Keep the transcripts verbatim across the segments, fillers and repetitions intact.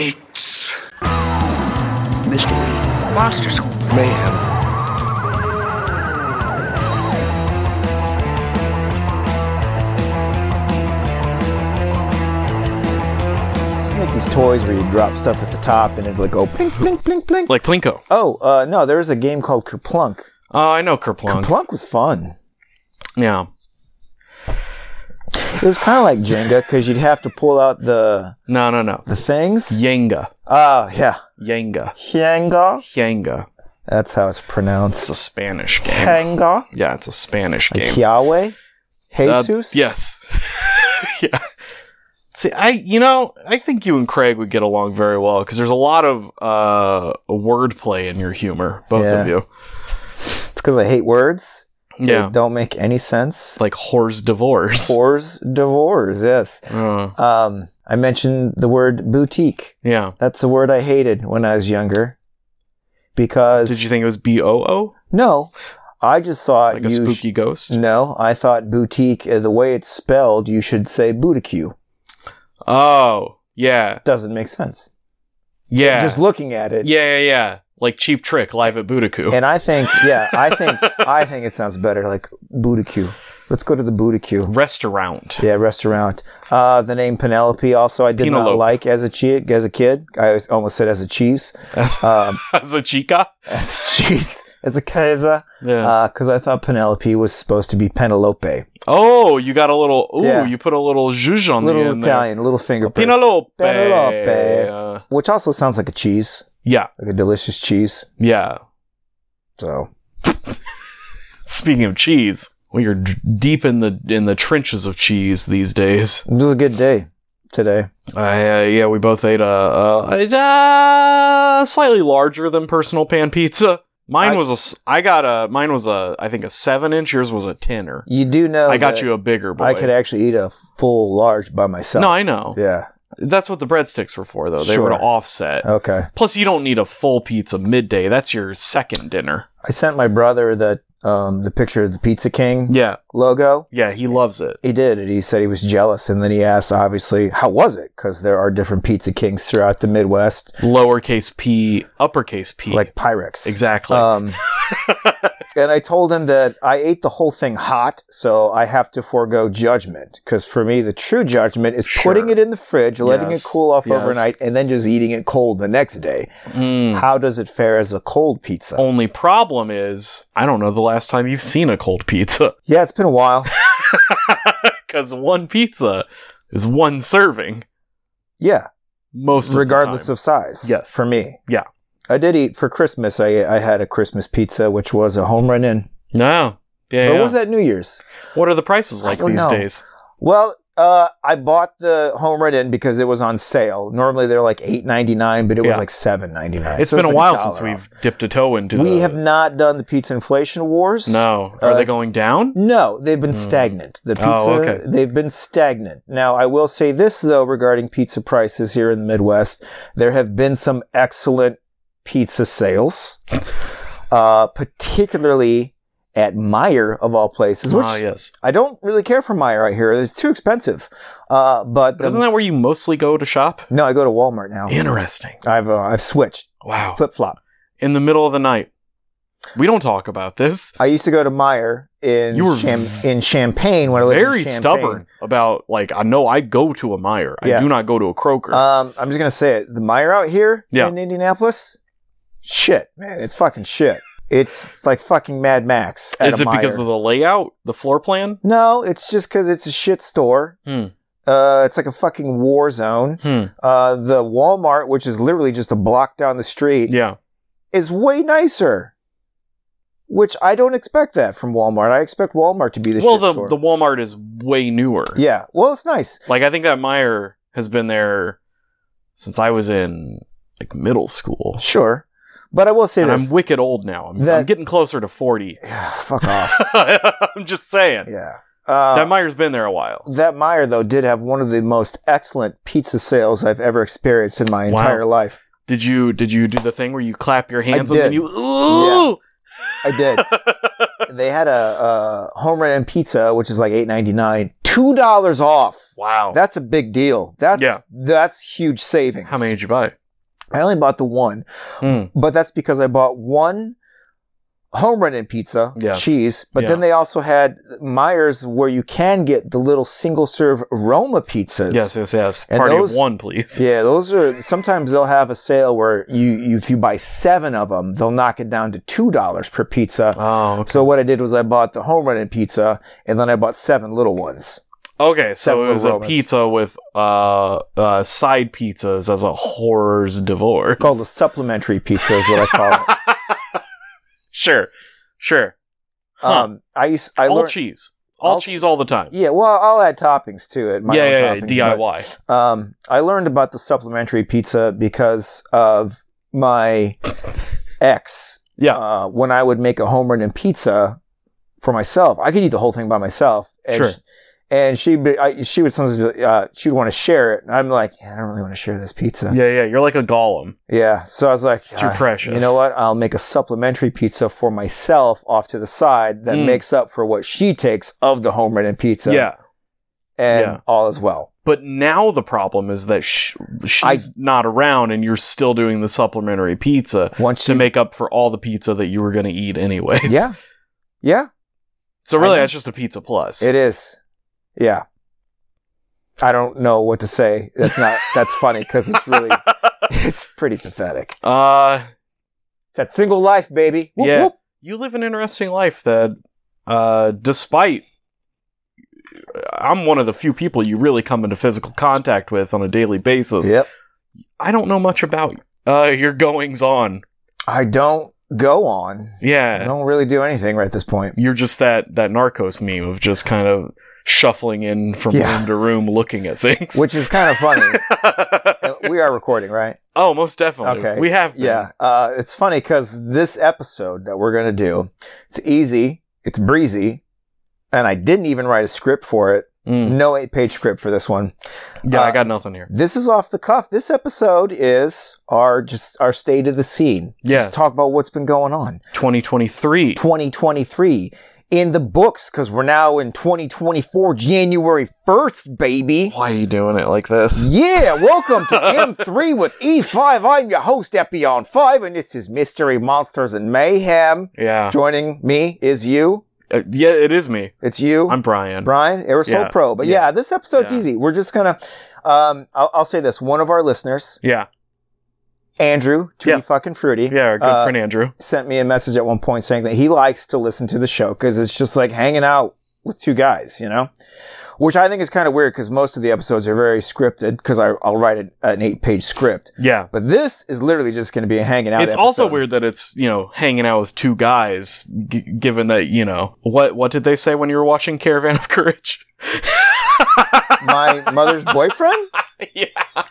Gates. Mystery. Monsters. Mayhem. Make these toys where you drop stuff at the top and it'd like go plink, plink, plink, plink. Like Plinko. Oh, uh, no, there was a game called Kerplunk. Oh, I know Kerplunk. Kerplunk was fun. Yeah. It was kind of like Jenga because you'd have to pull out the No, no, no. the things. Yenga. Oh, yeah. Yenga. Jenga. Yenga. That's how it's It's pronounced. a Spanish game. Jenga. Yeah, it's a Spanish Like game. Yahweh? Uh, Jesus? yes. Yeah. See, I, you know, I think you and Craig would get along very well because there's a lot of uh, wordplay in your humor, both Yeah. of you. It's because I hate words. Yeah. They don't make any sense. Like whore's divorce. Whores, divorce, yes. Uh, Um, I mentioned the word boutique. yeah. That's a word I hated when I was younger. Because... Did you think it was B O O? No. I just thought Like a you... spooky ghost? No, I thought boutique, uh, the way it's spelled, you should say boutique. Oh, yeah. Doesn't make sense. Yeah. Just looking at it. Yeah, yeah, yeah. Like Cheap Trick live at Budoku. And I think, yeah, I think, I think it sounds better, like boutique. Let's go to the boutique. Restaurant. Yeah, restaurant. Uh, the name Penelope also I did not Penelope. like as a che- as a kid. I was- almost said as a cheese. As, Um, as a chica? as a cheese. As a kaiser. Yeah. Because I thought Penelope was supposed to be Penelope. Oh, you got a little... Ooh, Yeah. you put a little zhuzh on Little the end Italian, little finger there. press. Penelope. Penelope. Uh, Which also sounds like a cheese. yeah, Like a delicious cheese. yeah. So... Speaking of cheese, we are d- deep in the in the trenches of cheese these days. It was a good day today. I, uh, yeah, we both ate a, a, it's a slightly larger than personal pan pizza. Mine I- was a, s- I got a, mine was a, I think a seven inch. Yours was a tenner. You do know I got that you a bigger boy. I could actually eat a full large by myself. No, I know. Yeah. That's what the breadsticks were for, though. They Sure. were to offset. Okay. Plus, you don't need a full pizza midday. That's your second dinner. I sent my brother that um, the picture of the Pizza King Yeah, logo. yeah, he loves it. He did, and he said he was jealous. And then he asked, obviously, how was it? Because there are different Pizza Kings throughout the Midwest, Lowercase p, uppercase p. like Pyrex. Exactly. Um, and I told him that I ate the whole thing hot, so I have to forego judgment. Because for me, the true judgment is Sure. putting it in the fridge, letting Yes. it cool off Yes. overnight, and then just eating it cold the next day. Mm. How does it fare as a cold pizza? Only problem is, I don't know the last time you've seen a cold pizza. Yeah, it's been a while. Because one pizza is one serving. Yeah, Most of regardless the time. of size. Yes. For me. Yeah. I did eat for Christmas. I I had a Christmas pizza, which was a home run in. No. Yeah, Or yeah. was that New Year's? What are the prices like I don't these know. days? Well, uh, I bought the home run in because it was on sale. Normally they're like eight ninety-nine, but it was Yeah. like seven ninety-nine. It's So been a like while dollar since we've off. dipped a toe into We the... have not done the pizza inflation wars. No. Are Uh, they going down? No, they've been Hmm. stagnant. The pizza, Oh, okay. they've been stagnant. Now, I will say this, though, regarding pizza prices here in the Midwest. There have been some excellent pizza sales, uh, particularly at Meijer, of all places, which Ah, yes. I don't really care for Meijer right here. It's too expensive. Uh, but But isn't that where you mostly go to shop? no, I go to Walmart now. Interesting. I've uh, I've switched Wow. flip flop. In the middle of the night. We don't talk about this. I used to go to Meijer in You were Cham- in Champaign when I lived Very in Champaign. stubborn about, like, I know I go to a Meijer. I Yeah. do not go to a Kroger. Um, I'm just gonna say it. The Meijer out here Yeah. in Indianapolis, shit, man, it's fucking shit. It's like fucking Mad Max. At Is a it because Meijer. of the layout? The floor plan? No, it's just because it's a shit store. Hmm. Uh, it's like a fucking war zone. Hmm. Uh, the Walmart, which is literally just a block down the street, Yeah. is way nicer. Which I don't expect that from Walmart. I expect Walmart to be the Well, shit the, store. the Walmart is way newer. Yeah, well, it's nice. Like, I think that Meijer has been there since I was in, like, middle school. Sure. But I will say And this. I'm wicked old now. I'm, That- I'm getting closer to forty. Fuck off. I'm just saying. Yeah. Uh, That Meijer's been there a while. That Meijer, though, did have one of the most excellent pizza sales I've ever experienced in my Wow. entire life. Did you did you do the thing where you clap your hands I and then did. you ooh? I did. They had a, a home run and pizza, which is like eight ninety-nine, two two dollars off. Wow. That's a big deal. That's Yeah. that's huge savings. How many did you buy? I only bought the one, Mm. but that's because I bought one home run in pizza, Yes. cheese, but Yeah. then they also had Myers where you can get the little single serve Roma pizzas. Yes, yes, yes. And Party those- of one, please. Yeah, those are sometimes they'll have a sale where you, you if you buy seven of them, they'll knock it down to two dollars per pizza. Oh, okay. So what I did was I bought the home run in pizza, and then I bought seven little ones. Okay, so Seven it was a aromas. pizza with uh, uh, side pizzas as a horror's divorce. It's called the supplementary pizza, is what I call it. Sure, sure. Huh. Um, I used I all learned, cheese, all, all cheese, all the time. Yeah, well, I'll add toppings to it. My yeah, own yeah, yeah, toppings, D I Y. but, um, I learned about the supplementary pizza because of my ex. Yeah. Uh, when I would make a home run in pizza for myself, I could eat the whole thing by myself. And Sure. She, and she'd be, I, she would sometimes, uh, she'd want to share it. And I'm like, yeah, I don't really want to share this pizza. Yeah, yeah. You're like a golem. Yeah. So I was like, Too "Ah, precious." You know what? I'll make a supplementary pizza for myself off to the side that Mm. makes up for what she takes of the home run in pizza. Yeah. And Yeah. all is well. But now the problem is that sh- she's I- not around, and you're still doing the supplementary pizza Once to you make up for all the pizza that you were going to eat anyways. Yeah. Yeah. So really, I know. that's just a pizza plus. It is. Yeah. I don't know what to say. That's not, that's funny because it's really, it's pretty pathetic. Uh, It's that single life, baby. Whoop, yeah. whoop. You live an interesting life that, uh, despite I'm one of the few people you really come into physical contact with on a daily basis. Yep. I don't know much about uh, your goings on. I don't go on. I Yeah, don't really do anything right at this point. you're just that that Narcos meme of just kind of shuffling in from Yeah. room to room, looking at things. Which is kind of funny. We are recording, right? Oh, most definitely. Okay. We have been. Yeah. Uh, it's funny because this episode that we're going to do, it's easy, it's breezy, and I didn't even write a script for it. Mm. No eight-page script for this one. Yeah, I Uh, got nothing here. This is off the cuff. This episode is our just our state of the scene. Yeah. Just talk about what's been going on. twenty twenty-three. twenty twenty-three in the books because we're now in twenty twenty-four, January first, baby. Why are you doing it like this? Yeah, welcome to M three with E five. I'm your host, Epion five, and this is Mystery Monsters and Mayhem. Yeah. Joining me is you. Uh, yeah, it is me. It's you. I'm Brian. Brian, Aerosol Yeah. Pro. But Yeah. yeah, this episode's Yeah. easy. We're just gonna, um, I'll, I'll say this. One of our listeners, Yeah. Andrew, Tutti Yeah. fucking Fruity, Yeah, our good Uh, friend Andrew. sent me a message at one point saying that he likes to listen to the show because it's just like hanging out with two guys, you know? Which I think is kind of weird because most of the episodes are very scripted because I'll write an, an eight-page script. Yeah. But this is literally just going to be a hanging out It's episode. also weird that it's, you know, hanging out with two guys, g- given that, you know, what what did they say when you were watching Caravan of Courage? My mother's boyfriend Yeah.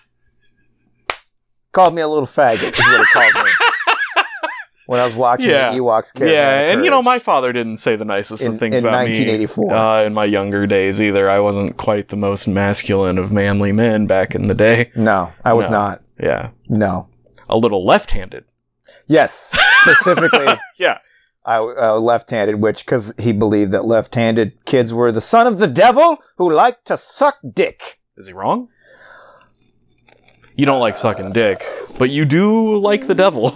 called me a little faggot is what it called me when I was watching Yeah. the Ewoks Caravan Yeah, of and you know, Courage my father didn't say the nicest in, of things in about nineteen eighty-four. me uh, in my younger days either. I wasn't quite the most masculine of manly men back in the day. No, I was No. not. Yeah. No. A little left-handed. Yes, specifically Yeah. I, uh, left-handed, which because he believed that left-handed kids were the son of the devil who liked to suck dick. Is he wrong? You don't like sucking dick, but you do like the devil.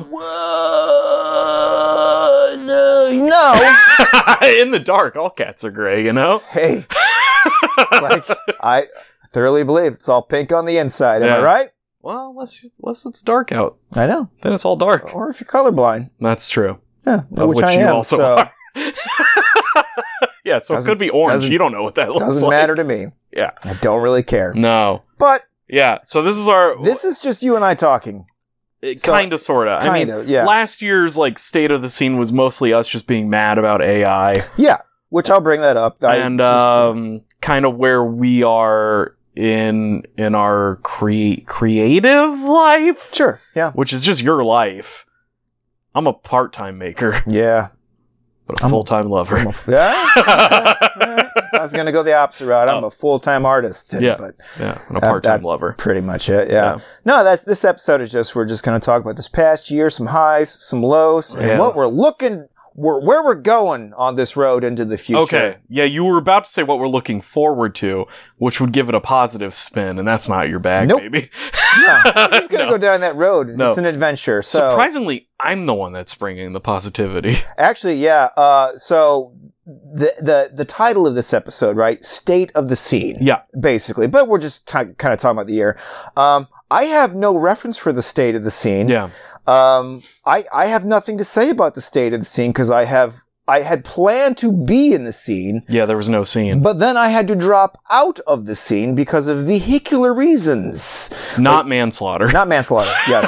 Uh, no, no. In the dark, all cats are gray, you know? Hey, it's like I thoroughly believe it's all pink on the inside. Am Yeah. I right? Well, unless, unless it's dark out, I know. then it's all dark. Or if you're colorblind, That's true. yeah, Of which, which I you am. also so are. Yeah, so it Doesn't- could be orange. doesn't- You don't know what that looks doesn't like. matter to me. Yeah. I don't really care. No. But Yeah, so this is our... this is just you and I talking. so- Kind of, sort of. I Kind mean, of, yeah. last year's like state of the scene was mostly us just being mad about A I. Yeah, which I'll bring that up. I and just- um, kind of where we are in in our cre- creative life, sure, yeah, which is just your life. I'm a part-time maker, yeah. but a I'm a- full-time lover. I'm a, yeah. I was gonna go the opposite route. I'm Oh. a full-time artist. Yeah. but Yeah, and a That- part-time that's- lover. pretty much it. Yeah. Yeah. No, that's this episode is just we're just gonna talk about this past year, some highs, some lows, and Yeah. what we're looking we're, where we're going on this road into the future. Okay. Yeah, you were about to say what we're looking forward to, which would give it a positive spin, and that's not your bag, Nope. baby. No, we're just gonna No. go down that road. No. It's an adventure. So Surprisingly, I'm the one that's bringing the positivity. actually, yeah. Uh, so the the the title of this episode, right? State of the Scene. Yeah. Basically, but we're just t- kind of talking about the year. Um, I have no reference for the state of the scene. Yeah. Um, I, I have nothing to say about the state of the scene because I have I had planned to be in the scene, Yeah, there was no scene. but then I had to drop out of the scene because of vehicular reasons. Not manslaughter. Not manslaughter, yes.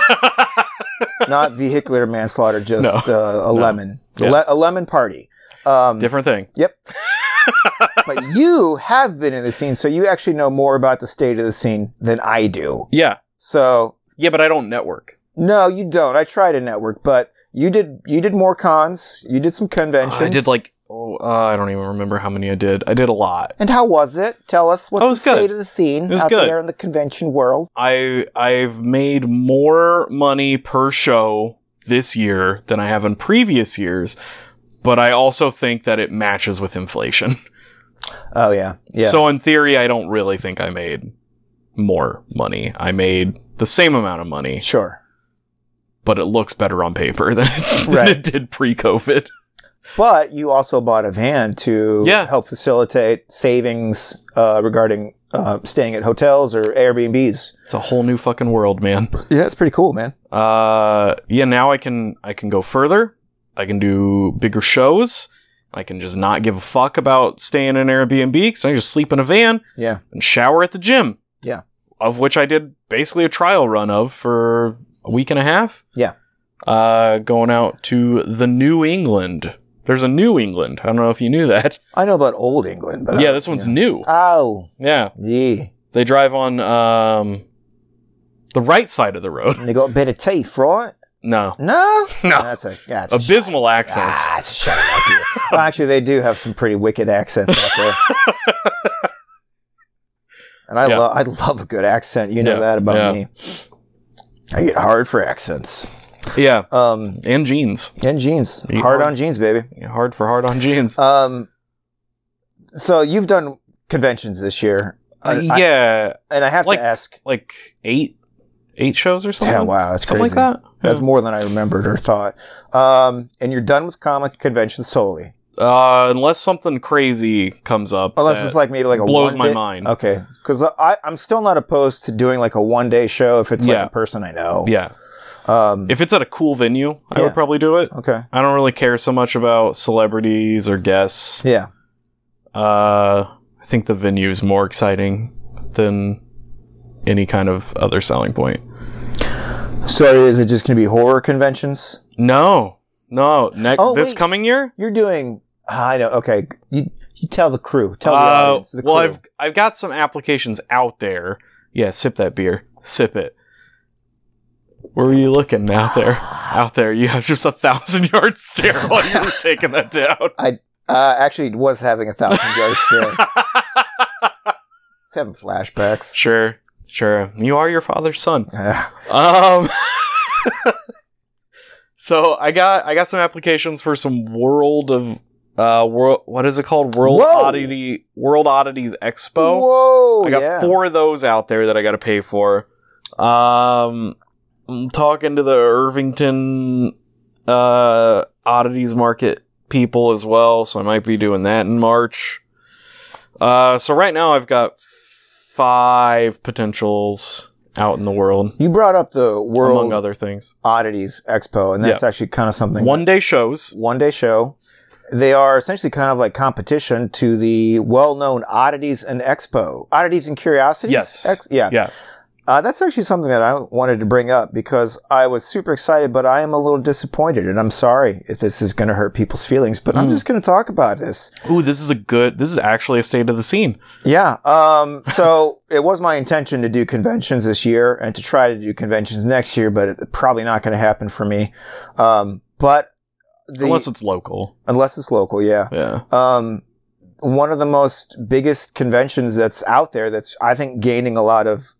Not vehicular manslaughter, just No. uh, a No. lemon. A, Yeah. le- a lemon party. Um, Different thing. Yep. But you have been in the scene, so you actually know more about the state of the scene than I do. Yeah. So Yeah, but I don't network. no, you don't. I tried to network, but you did. You did more cons. You did some conventions. I did like, oh, uh, I don't even remember how many I did. I did a lot. And how was it? Tell us what's Oh, it the was good. state of the scene It was out good. there in the convention world. I I've made more money per show this year than I have in previous years, but I also think that it matches with inflation. Oh yeah, yeah. So in theory, I don't really think I made more money. I made the same amount of money, sure. but it looks better on paper than it, than Right. it did pre-COVID. But you also bought a van to Yeah. help facilitate savings uh, regarding uh, staying at hotels or Airbnbs. It's a whole new fucking world, man. Yeah, it's pretty cool, man. Uh, yeah, now I can I can go further. I can do bigger shows. I can just not give a fuck about staying in an Airbnb because I can just sleep in a van Yeah. and shower at the gym. Yeah. Of which I did basically a trial run of for a week and a half. Yeah. Uh, going out to the New England. There's a New England. I don't know if you knew that. I know about Old England, but yeah, I- this one's yeah. new. Oh, Yeah. yeah. They drive on um the right side of the road. And they got a bit of teeth, right? No. No, No. That's a yeah, it's a Abysmal accents. Ah, it's a shut up idea. Well, actually, they do have some pretty wicked accents out there, and I Yeah. love I love a good accent. You know Yeah, that about yeah. me. I get hard for accents. Yeah. Um, And jeans. and jeans, You hard are- on jeans, baby. Yeah, hard for hard on jeans. Um, so you've done conventions this year, Uh, I- yeah, and I have like- to ask. like eight, eight shows or something. Yeah, wow, that's something crazy. like that. That's Yeah. more than I remembered or thought. Um, and you're done with comic conventions totally, Uh, unless something crazy comes up, unless that it's like maybe like a blows one my day- mind. Okay, because I I'm still not opposed to doing like a one day show if it's like Yeah. a person I know. Yeah, Um. if it's at a cool venue, I Yeah. would probably do it. okay. I don't really care so much about celebrities or guests. Yeah. Uh, I think the venue is more exciting than any kind of other selling point. So is it just going to be horror conventions? No, no. Next Oh, this wait. coming year. You're doing. I know. Okay. You you tell the crew. Tell the Uh, audience. The well, crew. I've I've got some applications out there. Yeah, sip that beer. Sip it. Where were you looking out there? Out there, you have just a thousand yard stare while you were taking that down. uh, actually was having a thousand yard stare. It's having flashbacks. Sure, sure. You are your father's son. Ah, Um. So I got I got some applications for some World of uh world what is it called World Whoa! Oddity World Oddities Expo. Whoa! I got yeah. four of those out there that I got to pay for. Um, I'm talking to the Irvington uh, Oddities Market people as well, so I might be doing that in March. Uh, so right now I've got five potentials out in the world, You brought up the World among other things. Oddities Expo, and that's actually kind of something. One day shows. one day show. They are essentially kind of like competition to the well-known Oddities and Expo, Oddities and Curiosities. Yes. Ex- yeah, Yeah. Uh, that's actually something that I wanted to bring up because I was super excited, but I am a little disappointed, and I'm sorry if this is going to hurt people's feelings. But I'm Mm. just going to talk about this. Ooh, this is a good. This is actually a state of the scene. Yeah. Um. So it was my intention to do conventions this year and to try to do conventions next year, but it's probably not going to happen for me. Um. But the, Unless it's local. unless it's local, yeah. Yeah. Um, one of the most biggest conventions that's out there that's, I think, gaining a lot of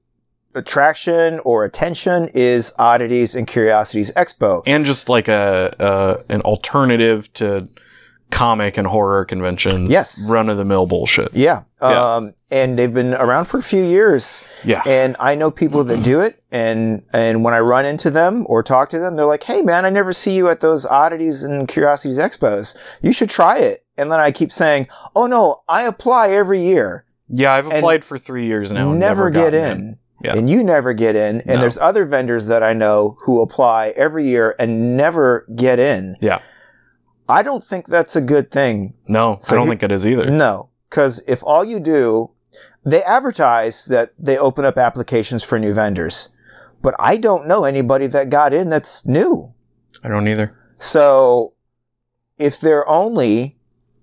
attraction or attention is Oddities and Curiosities Expo. And just like a uh, an alternative to comic and horror conventions. Yes. Run-of-the-mill bullshit. Yeah. Yeah. Um, and they've been around for a few years. Yeah. And I know people that do it. And, and when I run into them or talk to them, they're like, hey, man, I never see you at those Oddities and Curiosities Expos. You should try it. And then I keep saying, oh, no, I apply every year. Yeah, I've applied for three years now. And never, never get in. in. Yeah. And you never get in. And No. there's other vendors that I know who apply every year and never get in. Yeah. I don't think that's a good thing. No, So I don't you- think it is either. No, because if all you do, they advertise that they open up applications for new vendors, but I don't know anybody that got in that's new. I don't either. So if they're only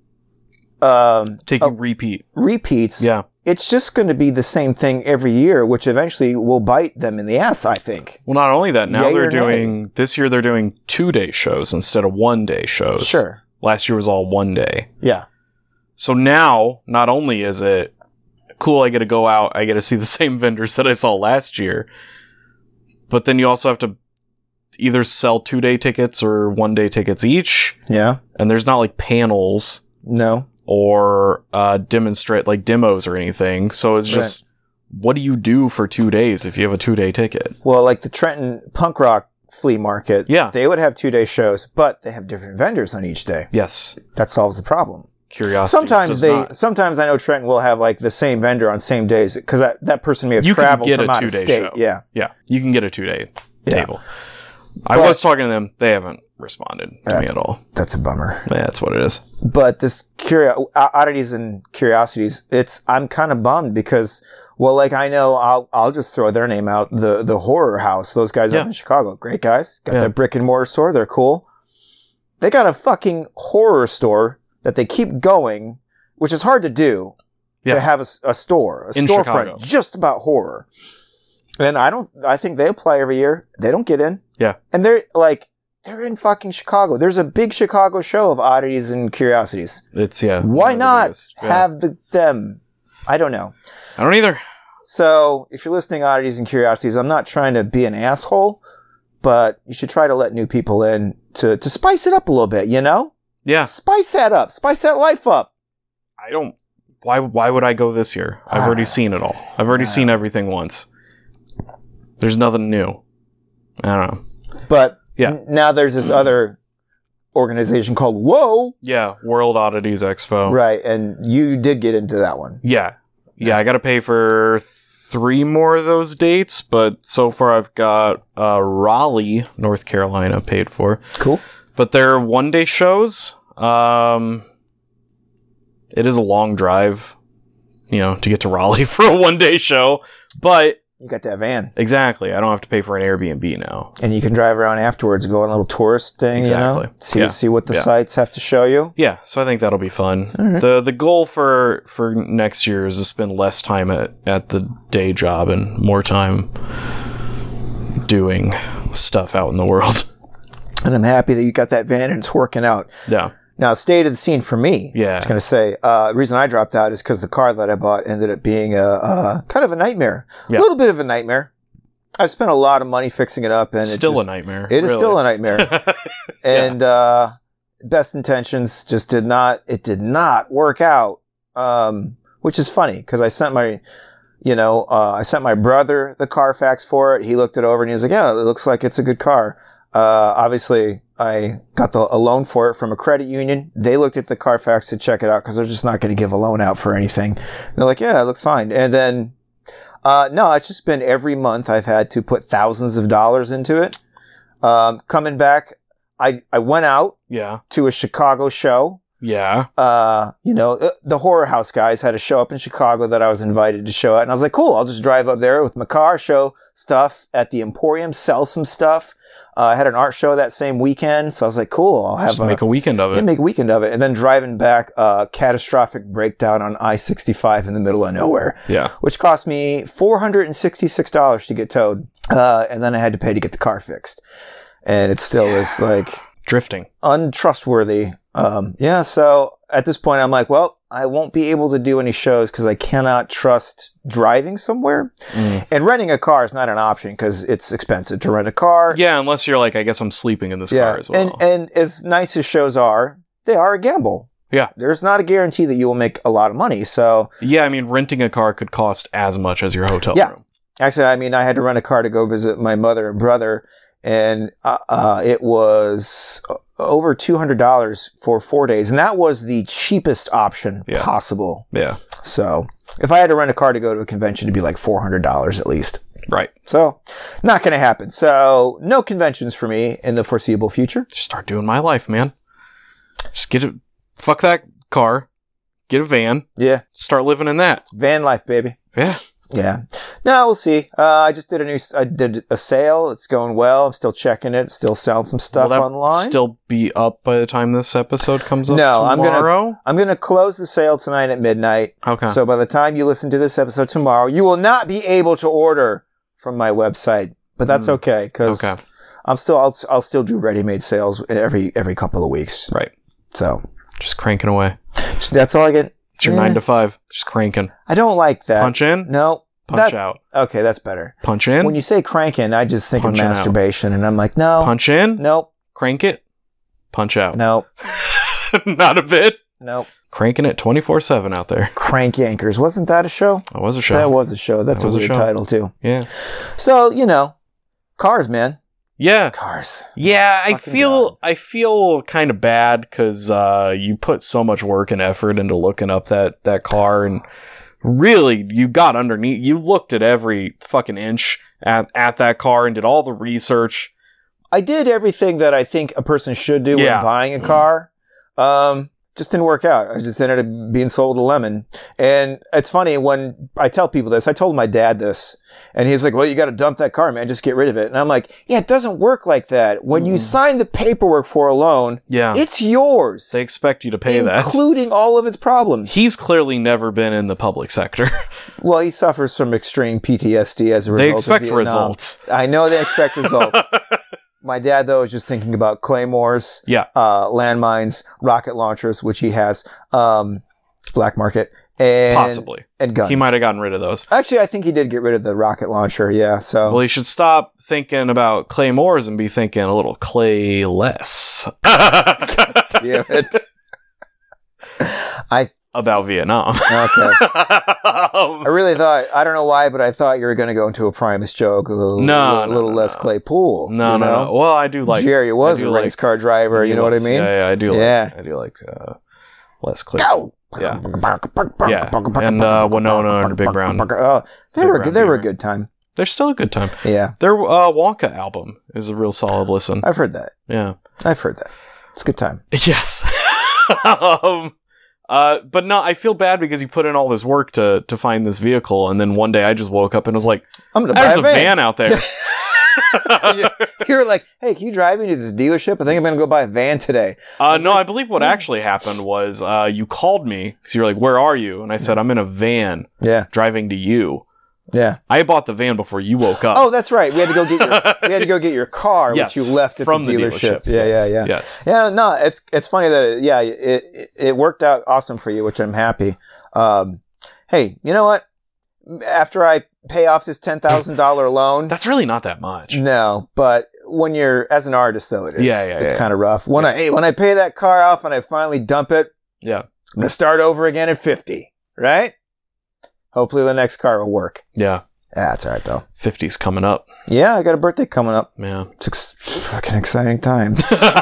um, Taking uh, repeat. repeats, Yeah. it's just going to be the same thing every year, which eventually will bite them in the ass, I think. Well, not only that, now Yay they're or nay? doing, this year they're doing two-day shows instead of one-day shows. Sure. Last year was all one day. Yeah. So now, not only is it cool, I get to go out, I get to see the same vendors that I saw last year, but then you also have to either sell two-day tickets or one-day tickets each, Yeah. and there's not like panels No. or uh, demonstrate like demos or anything. So it's just, what do you do for two days if you have a two-day ticket? Well, like the Trenton Punk Rock Flea Market, Yeah. they would have two-day shows, but they have different vendors on each day. Yes, That solves the problem. Curiosity. Sometimes they, sometimes I know Trenton will have like the same vendor on same days because that, that person may have You can traveled get from a out of two-day state. show. Yeah, Yeah, you can get a two-day Yeah. table. I But- was talking to them. They haven't responded to Yeah. me at all. that's a bummer. Yeah, that's what it is. But this curio- oddities and curiosities, it's I'm kind of bummed because, well, like I know I'll I'll just throw their name out. The the Horror House, those guys Yeah. up in Chicago, great guys. Got Yeah. their brick and mortar store. They're cool. They got a fucking horror store that they keep going, which is hard to do. Yeah. To have a, s- a store, a In storefront Chicago. just about horror. And I don't. I think they apply every year. They don't get in. Yeah. And they're like. They're in fucking Chicago. There's a big Chicago show of oddities and curiosities. It's, yeah. Why one of the not biggest. Yeah. have the them? I don't know. I don't either. So if you're listening to Oddities and Curiosities, I'm not trying to be an asshole, but you should try to let new people in to, to spice it up a little bit, you know? Yeah. Spice that up. Spice that life up. I don't. Why Why would I go this year? I've already seen it all. I've already Yeah. seen everything once. There's nothing new. I don't know. But Yeah. n- now there's this other organization called Whoa. Yeah, World Oddities Expo. Right. And you did get into that one. Yeah. Yeah, I got to pay for three more of those dates, but so far I've got uh, Raleigh, North Carolina paid for. Cool. But they're one-day shows. Um, it is a long drive, you know, to get to Raleigh for a one-day show, but You got that van. exactly, I don't have to pay for an Airbnb now. And you can drive around afterwards, go on a little tourist thing, you know? Exactly. See, Yeah. see what the Yeah. sites have to show you. Yeah, so I think that'll be fun. All right. The the goal for for next year is to spend less time at, at the day job and more time doing stuff out in the world. And I'm happy that you got that van and it's working out. Yeah. Now, state of the scene for me. Yeah. I was going to say, uh, the reason I dropped out is because the car that I bought ended up being a, a kind of a nightmare. Yeah. A little bit of a nightmare. I've spent a lot of money fixing it up, and Still it just, a nightmare. It is really. still a nightmare. And uh, best intentions just did not. It did not work out. Um, which is funny because I sent my, you know, uh, I sent my brother the Carfax for it. He looked it over and he was like, "Yeah, it looks like it's a good car." Uh, obviously, I got the, a loan for it from a credit union. They looked at the Carfax to check it out because they're just not going to give a loan out for anything. They're like, "Yeah, it looks fine." And then, uh, no, it's just been every month I've had to put thousands of dollars into it. Um, coming back, I, I went out Yeah. to a Chicago show. Yeah. Uh, you know, uh, the Horror House guys had a show up in Chicago that I was invited to show at. And I was like, cool, I'll just drive up there with my car, show stuff at the Emporium, sell some stuff. Uh, I had an art show that same weekend. So I was like, cool, I'll have Just a, make a weekend of yeah, it. make a weekend of it. And then driving back, uh, catastrophic breakdown on I sixty-five in the middle of nowhere, Yeah. which cost me four hundred sixty-six dollars to get towed. Uh, and then I had to pay to get the car fixed. And it still is like Drifting. untrustworthy. Um, yeah, so at this point, I'm like, well, I won't be able to do any shows because I cannot trust driving somewhere. Mm. And renting a car is not an option because it's expensive to rent a car. Yeah, unless you're like, I guess I'm sleeping in this Yeah. car as well. And, and as nice as shows are, they are a gamble. Yeah. There's not a guarantee that you will make a lot of money. So, yeah, I mean, renting a car could cost as much as your hotel Yeah. room. actually, I mean, I had to rent a car to go visit my mother and brother, and uh, uh, it was over two hundred dollars for four days. And that was the cheapest option Yeah. possible. Yeah, So, if I had to rent a car to go to a convention, it'd be like four hundred dollars at least. right. So, not going to happen. So, no conventions for me in the foreseeable future. Just start doing my life, man. Just get a... Fuck that car. Get a van. Yeah. Start living in that. Van life, baby. Yeah. Yeah. No, we'll see. Uh, I just did a new, I did a sale. It's going well. I'm still checking it. Still selling some stuff Will that online. still be up by the time this episode comes up No, I'm gonna- tomorrow? I'm going to close the sale tonight at midnight. Okay. So by the time you listen to this episode tomorrow, you will not be able to order from my website. But that's Mm. okay because Okay. I'm still, I'll, I'll still do ready-made sales every every couple of weeks. Right. So Just cranking away. that's all I get. It's your Eh. nine to five. Just cranking. I don't like that. Punch in, No. punch that- out. Okay, that's better. Punch in, When you say cranking, I just think Punching of out. masturbation, and I'm like, no, punch in, nope, crank it, punch out. nope, Not a bit. nope. Cranking it twenty-four seven out there. Crank Yankers. Wasn't that a show? That was a show. That was a show. That's That was a a weird show. title, too. Yeah. So, you know, cars, man. Yeah. Cars. Yeah, I Fucking feel God. I feel kind of bad because uh, you put so much work and effort into looking up that, that car, and really you got underneath. You looked at every fucking inch at, at that car and did all the research. I did everything that I think a person should do Yeah. when buying a car. Um, just didn't work out. I just ended up being sold a lemon. And it's funny when I tell people this, I told my dad this, and he's like, well, you got to dump that car, man. Just get rid of it. And I'm like, yeah, it doesn't work like that. When you Mm. sign the paperwork for a loan, Yeah, it's yours, they expect you to pay that. including all of its problems. He's clearly never been in the public sector. well, he suffers from extreme P T S D as a result They of expect Vietnam. results. I know they expect results. My dad, though, is just thinking about claymores, Yeah. uh, landmines, rocket launchers, which he has, um, black market, and Possibly. and guns. He might have gotten rid of those. Actually, I think he did get rid of the rocket launcher. Yeah, so Well, he should stop thinking about claymores and be thinking a little clay less. damn it. I About Vietnam. okay. I really thought, I don't know why, but I thought you were going to go into a Primus joke, a little, No, little, no, little no, less no. Claypool. no, you no, know? no. Well, I do like. Jerry was I a do race like- car driver. You know what I was- mean? Yeah, yeah, I do. Yeah. Like, I do like uh, less clay. Ow! Yeah. Yeah. And, uh, Winona and Big Brown. Oh, they Big were Brown they were a Beaver. good time. They're still a good time. Yeah, Their uh, Wonka album is a real solid listen. I've heard that. Yeah. I've heard that. It's a good time. Yes. um, uh, but no, I feel bad because you put in all this work to to find this vehicle, and then one day I just woke up and was like, I'm gonna buy "There's a a van." van out there." You're like, hey, can you drive me to this dealership? I think I'm gonna go buy a van today. Uh, no, I believe what actually happened was uh, you called me because you're like, "Where are you?" And I said, "I'm in a van Yeah, driving to you." yeah. I bought the van before you woke up. Oh, that's right. We had to go get your we had to go get your car, Yes, which you left at from the dealership. the Yeah, Yes, yeah, yeah. Yes. Yeah, no, it's it's funny that it, yeah, it, it it worked out awesome for you, which I'm happy. Um, hey, you know what? After I pay off this ten thousand dollar loan, That's really not that much. no, but when you're as an artist, though, it is. Yeah, yeah, it's yeah. kind of rough. When I hey, when I pay that car off and I finally dump it, Yeah. I'm gonna start over again at fifty, right? Hopefully, the next car will work. Yeah. Yeah, that's all right though. fifty's coming up. Yeah, I got a birthday coming up. Yeah. It's ex- fucking exciting times.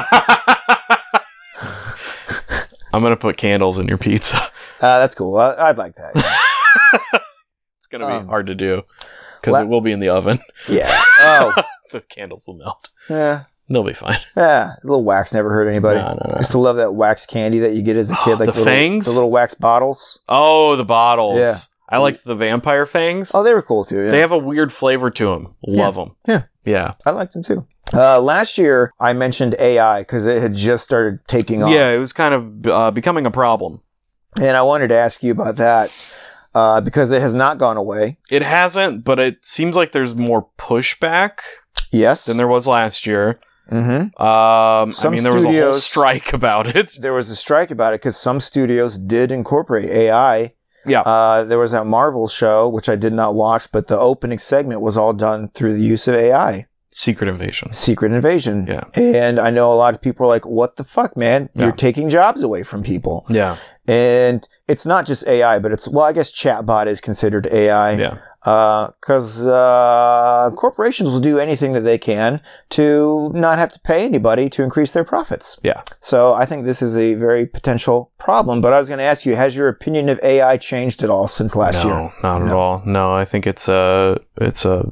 I'm gonna put candles in your pizza. Uh, that's cool. I, I'd like that. It's gonna be Um, hard to do because la- it will be in the oven. Yeah. Oh. The candles will melt. Yeah. They'll be fine. Yeah. A little wax never hurt anybody. No, no, no. I used to love that wax candy that you get as a kid, like The little, fangs? the little wax bottles. Oh, the bottles. Yeah. I liked the vampire fangs. Oh, they were cool too. Yeah. They have a weird flavor to them. Love them. Yeah. Yeah. I liked them too. Uh, last year, I mentioned A I because it had just started taking off. Yeah, it was kind of uh, becoming a problem. And I wanted to ask you about that uh, because it has not gone away. It hasn't, but it seems like there's more pushback Yes. than there was last year. Mm-hmm. Um, Some I mean, there was a whole studios- strike about it. There was a strike about it because some studios did incorporate A I. Yeah. Uh, there was that Marvel show, which I did not watch, but the opening segment was all done through the use of A I. Secret Invasion. Secret Invasion. Yeah. And I know a lot of people are like, what the fuck, man? Yeah. You're taking jobs away from people. Yeah. And it's not just A I, but it's, well, I guess chatbot is considered A I. Yeah. Because uh, uh, corporations will do anything that they can to not have to pay anybody to increase their profits. Yeah. So I think this is a very potential problem. But I was going to ask you, has your opinion of A I changed at all since last no, year? not at No. all. No, I think it's a it's a.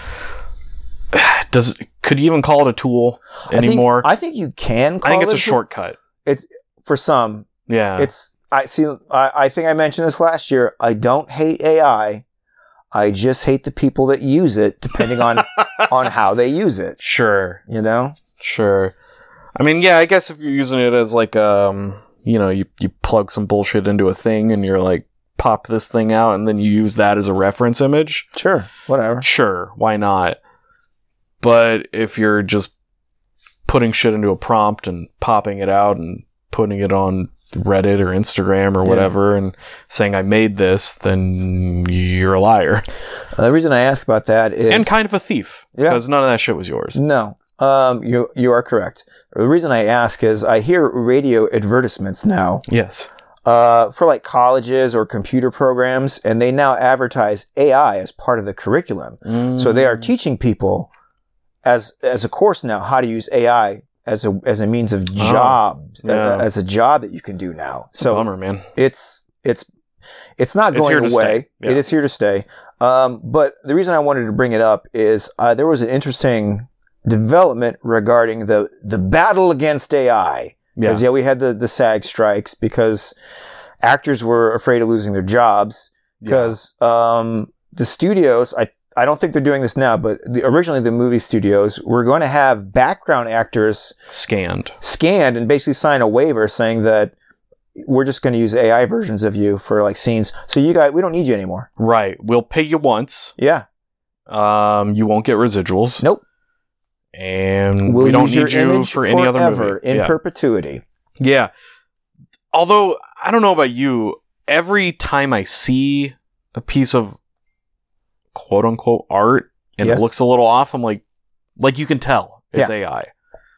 Does could you even call it a tool anymore? I think, I think you can call I think it's it a shortcut. It's for some. Yeah. It's I see. I, I think I mentioned this last year. I don't hate A I. I just hate the people that use it, depending on on how they use it. Sure. You know. Sure. I mean, yeah, I guess if you're using it as like, um, you know, you, you plug some bullshit into a thing and you're like, pop this thing out and then you use that as a reference image. Sure. Whatever. Sure. Why not? But if you're just putting shit into a prompt and popping it out and putting it on Reddit or Instagram or whatever yeah. and saying I made this, then you're a liar. Uh, the reason I ask about that is... And kind of a thief. Yeah. Because none of that shit was yours. No. Um, you you are correct. The reason I ask is I hear radio advertisements now. Yes. Uh, for like colleges or computer programs, and they now advertise A I as part of the curriculum. Mm. So they are teaching people as as a course now how to use A I as a as a means of jobs, Oh, yeah. uh, as a job that you can do now. It's So a bummer, man. it's it's it's not It's going here to away. stay. Yeah. It is here to stay. Um, but the reason I wanted to bring it up is uh, there was an interesting development regarding the the battle against A I. Yeah. Because yeah, we had the the SAG strikes because actors were afraid of losing their jobs because um, the studios. I I don't think they're doing this now, but the, originally the movie studios were going to have background actors Scanned. scanned and basically sign a waiver saying that we're just going to use A I versions of you for like scenes. So you guys, we don't need you anymore. Right. We'll pay you once. Yeah. Um, you won't get residuals. Nope. And We'll we don't use your need you image for any other forever movie. in yeah. perpetuity. yeah. Although, I don't know about you, every time I see a piece of quote unquote art and Yes. it looks a little off, I'm like, like you can tell it's Yeah. A I.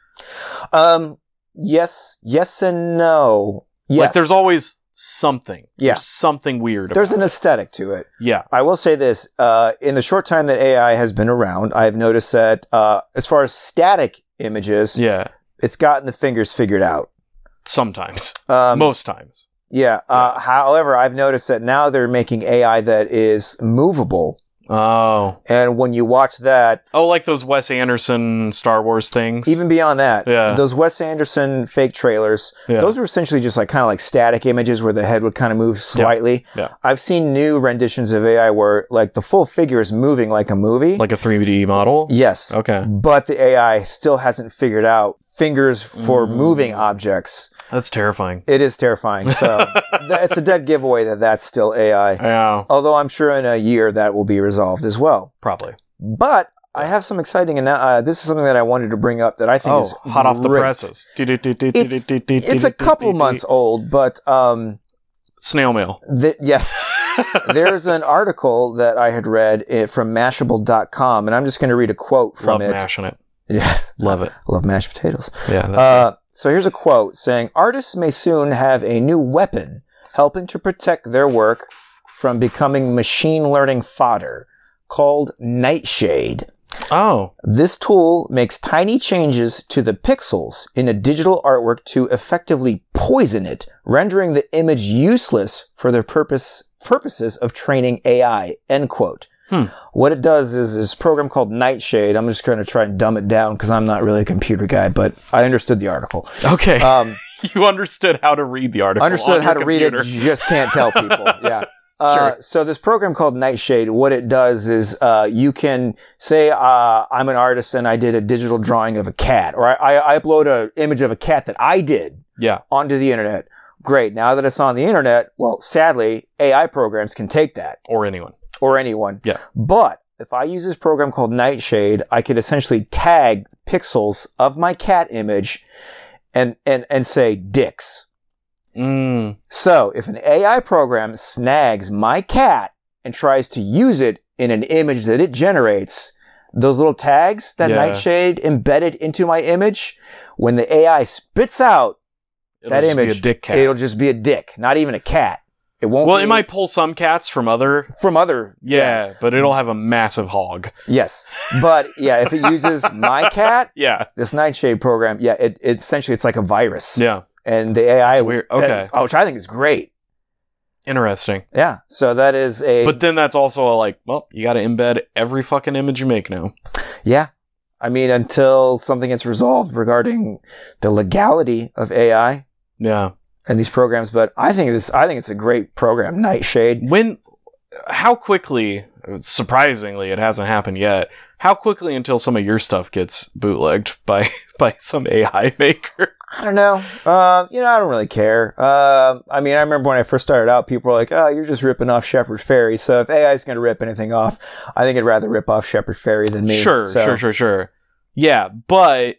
Um. Yes. Yes and no. Yes. Like there's always something. Yeah. There's something weird There's about an it. aesthetic to it. Yeah. I will say this. Uh, in the short time that A I has been around, I've noticed that uh, as far as static images, Yeah. it's gotten the fingers figured out. Sometimes. Um, Most times. Yeah. Uh, however, I've noticed that now they're making A I that is movable. Oh. And when you watch that, Oh, like those Wes Anderson Star Wars things? even beyond that, Yeah. those Wes Anderson fake trailers, yeah. those were essentially just like kind of like static images where the head would kind of move slightly. Yeah. I've seen new renditions of A I where like the full figure is moving like a movie. Like a three D model? Yes. Okay. But the A I still hasn't figured out fingers for Mm. moving objects. That's terrifying. It is terrifying. So th- it's a dead giveaway that that's still A I. Yeah. Although I'm sure in a year that will be resolved as well. Probably. But I have some exciting, and uh, this is something that I wanted to bring up that I think Oh, is hot off the great. presses. It's a couple months old, but um, Snail mail. th- yes, there's an article that I had read uh, from Mashable dot com, and I'm just going to read a quote from Love it. mashing it. Yes, Love it. love mashed potatoes. Yeah. That's Uh, so here's a quote saying, "Artists may soon have a new weapon helping to protect their work from becoming machine learning fodder called Nightshade. oh. This tool makes tiny changes to the pixels in a digital artwork to effectively poison it, rendering the image useless for the purpose purposes of training A I." End quote. Hmm. What it does is this program called Nightshade. I'm just going to try and dumb it down because I'm not really a computer guy, but I understood the article. Okay. Um, you understood how to read the article. understood on how your to read computer. it, just can't tell people. Yeah. Uh, Sure. So this program called Nightshade, what it does is uh, you can say, uh, I'm an artist and I did a digital drawing of a cat, or I, I upload an image of a cat that I did Yeah. onto the internet. Great. Now that it's on the internet, well, sadly, A I programs can take that, Or anyone. or anyone. Yeah. But if I use this program called Nightshade, I could essentially tag pixels of my cat image and, and, and say dicks. Mm. So if an A I program snags my cat and tries to use it in an image that it generates, those little tags that Yeah. Nightshade embedded into my image, when the A I spits out It'll that just be image, a dick cat. it'll just be a dick, not even a cat. It won't Well, be it might pull some cats from other. from other. Yeah, but it'll have a massive hog. Yes. But yeah, if it uses my cat, Yeah. this Nightshade program, yeah, it, it essentially it's like a virus. Yeah. And the A I, That's weird. Okay. oh, which I think is great. Interesting. Yeah. So that is a. But then that's also a, like, well, you got to embed every fucking image you make now. Yeah. I mean, until something gets resolved regarding the legality of A I Yeah. and these programs, but I think this, I think it's a great program, Nightshade. When, how quickly, surprisingly, it hasn't happened yet. How quickly until some of your stuff gets bootlegged by by some A I maker? I don't know. Uh, you know, I don't really care. Uh, I mean, I remember when I first started out, people were like, "Oh, you're just ripping off Shepard Fairey." So if A I is going to rip anything off, I think I'd rather rip off Shepard Fairey than me. Sure, So- sure, sure, sure. Yeah, but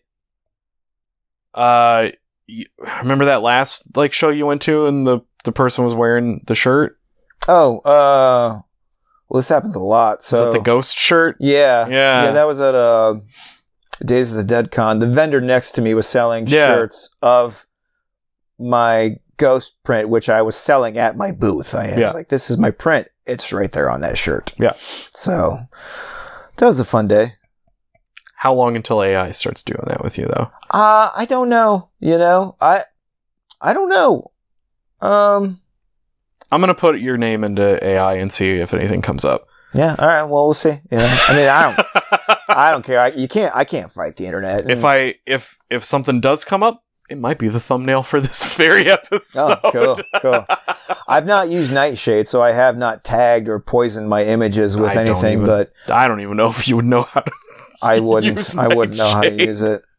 uh, you, remember that last like show you went to, and the the person was wearing the shirt? Oh, uh, well, this happens a lot. So Is it the ghost shirt? Yeah, Yeah. yeah. That was at uh, Days of the Dead Con. The vendor next to me was selling Yeah. shirts of my ghost print, which I was selling at my booth. I was Yeah. like, "This is my print. It's right there on that shirt." Yeah. So that was a fun day. How long until A I starts doing that with you, though? Uh, I don't know. You know, I, I don't know. Um, I'm gonna put your name into A I and see if anything comes up. yeah. All right. Well, we'll see. You know, I mean, I don't, I don't care. I, you can't, I can't fight the internet. if I if if something does come up, it might be the thumbnail for this very episode. Oh, cool, cool. I've not used Nightshade, so I have not tagged or poisoned my images with I don't anything, even- but I don't even know if you would know how to. I wouldn't, use I wouldn't know how to Nightshade. use it.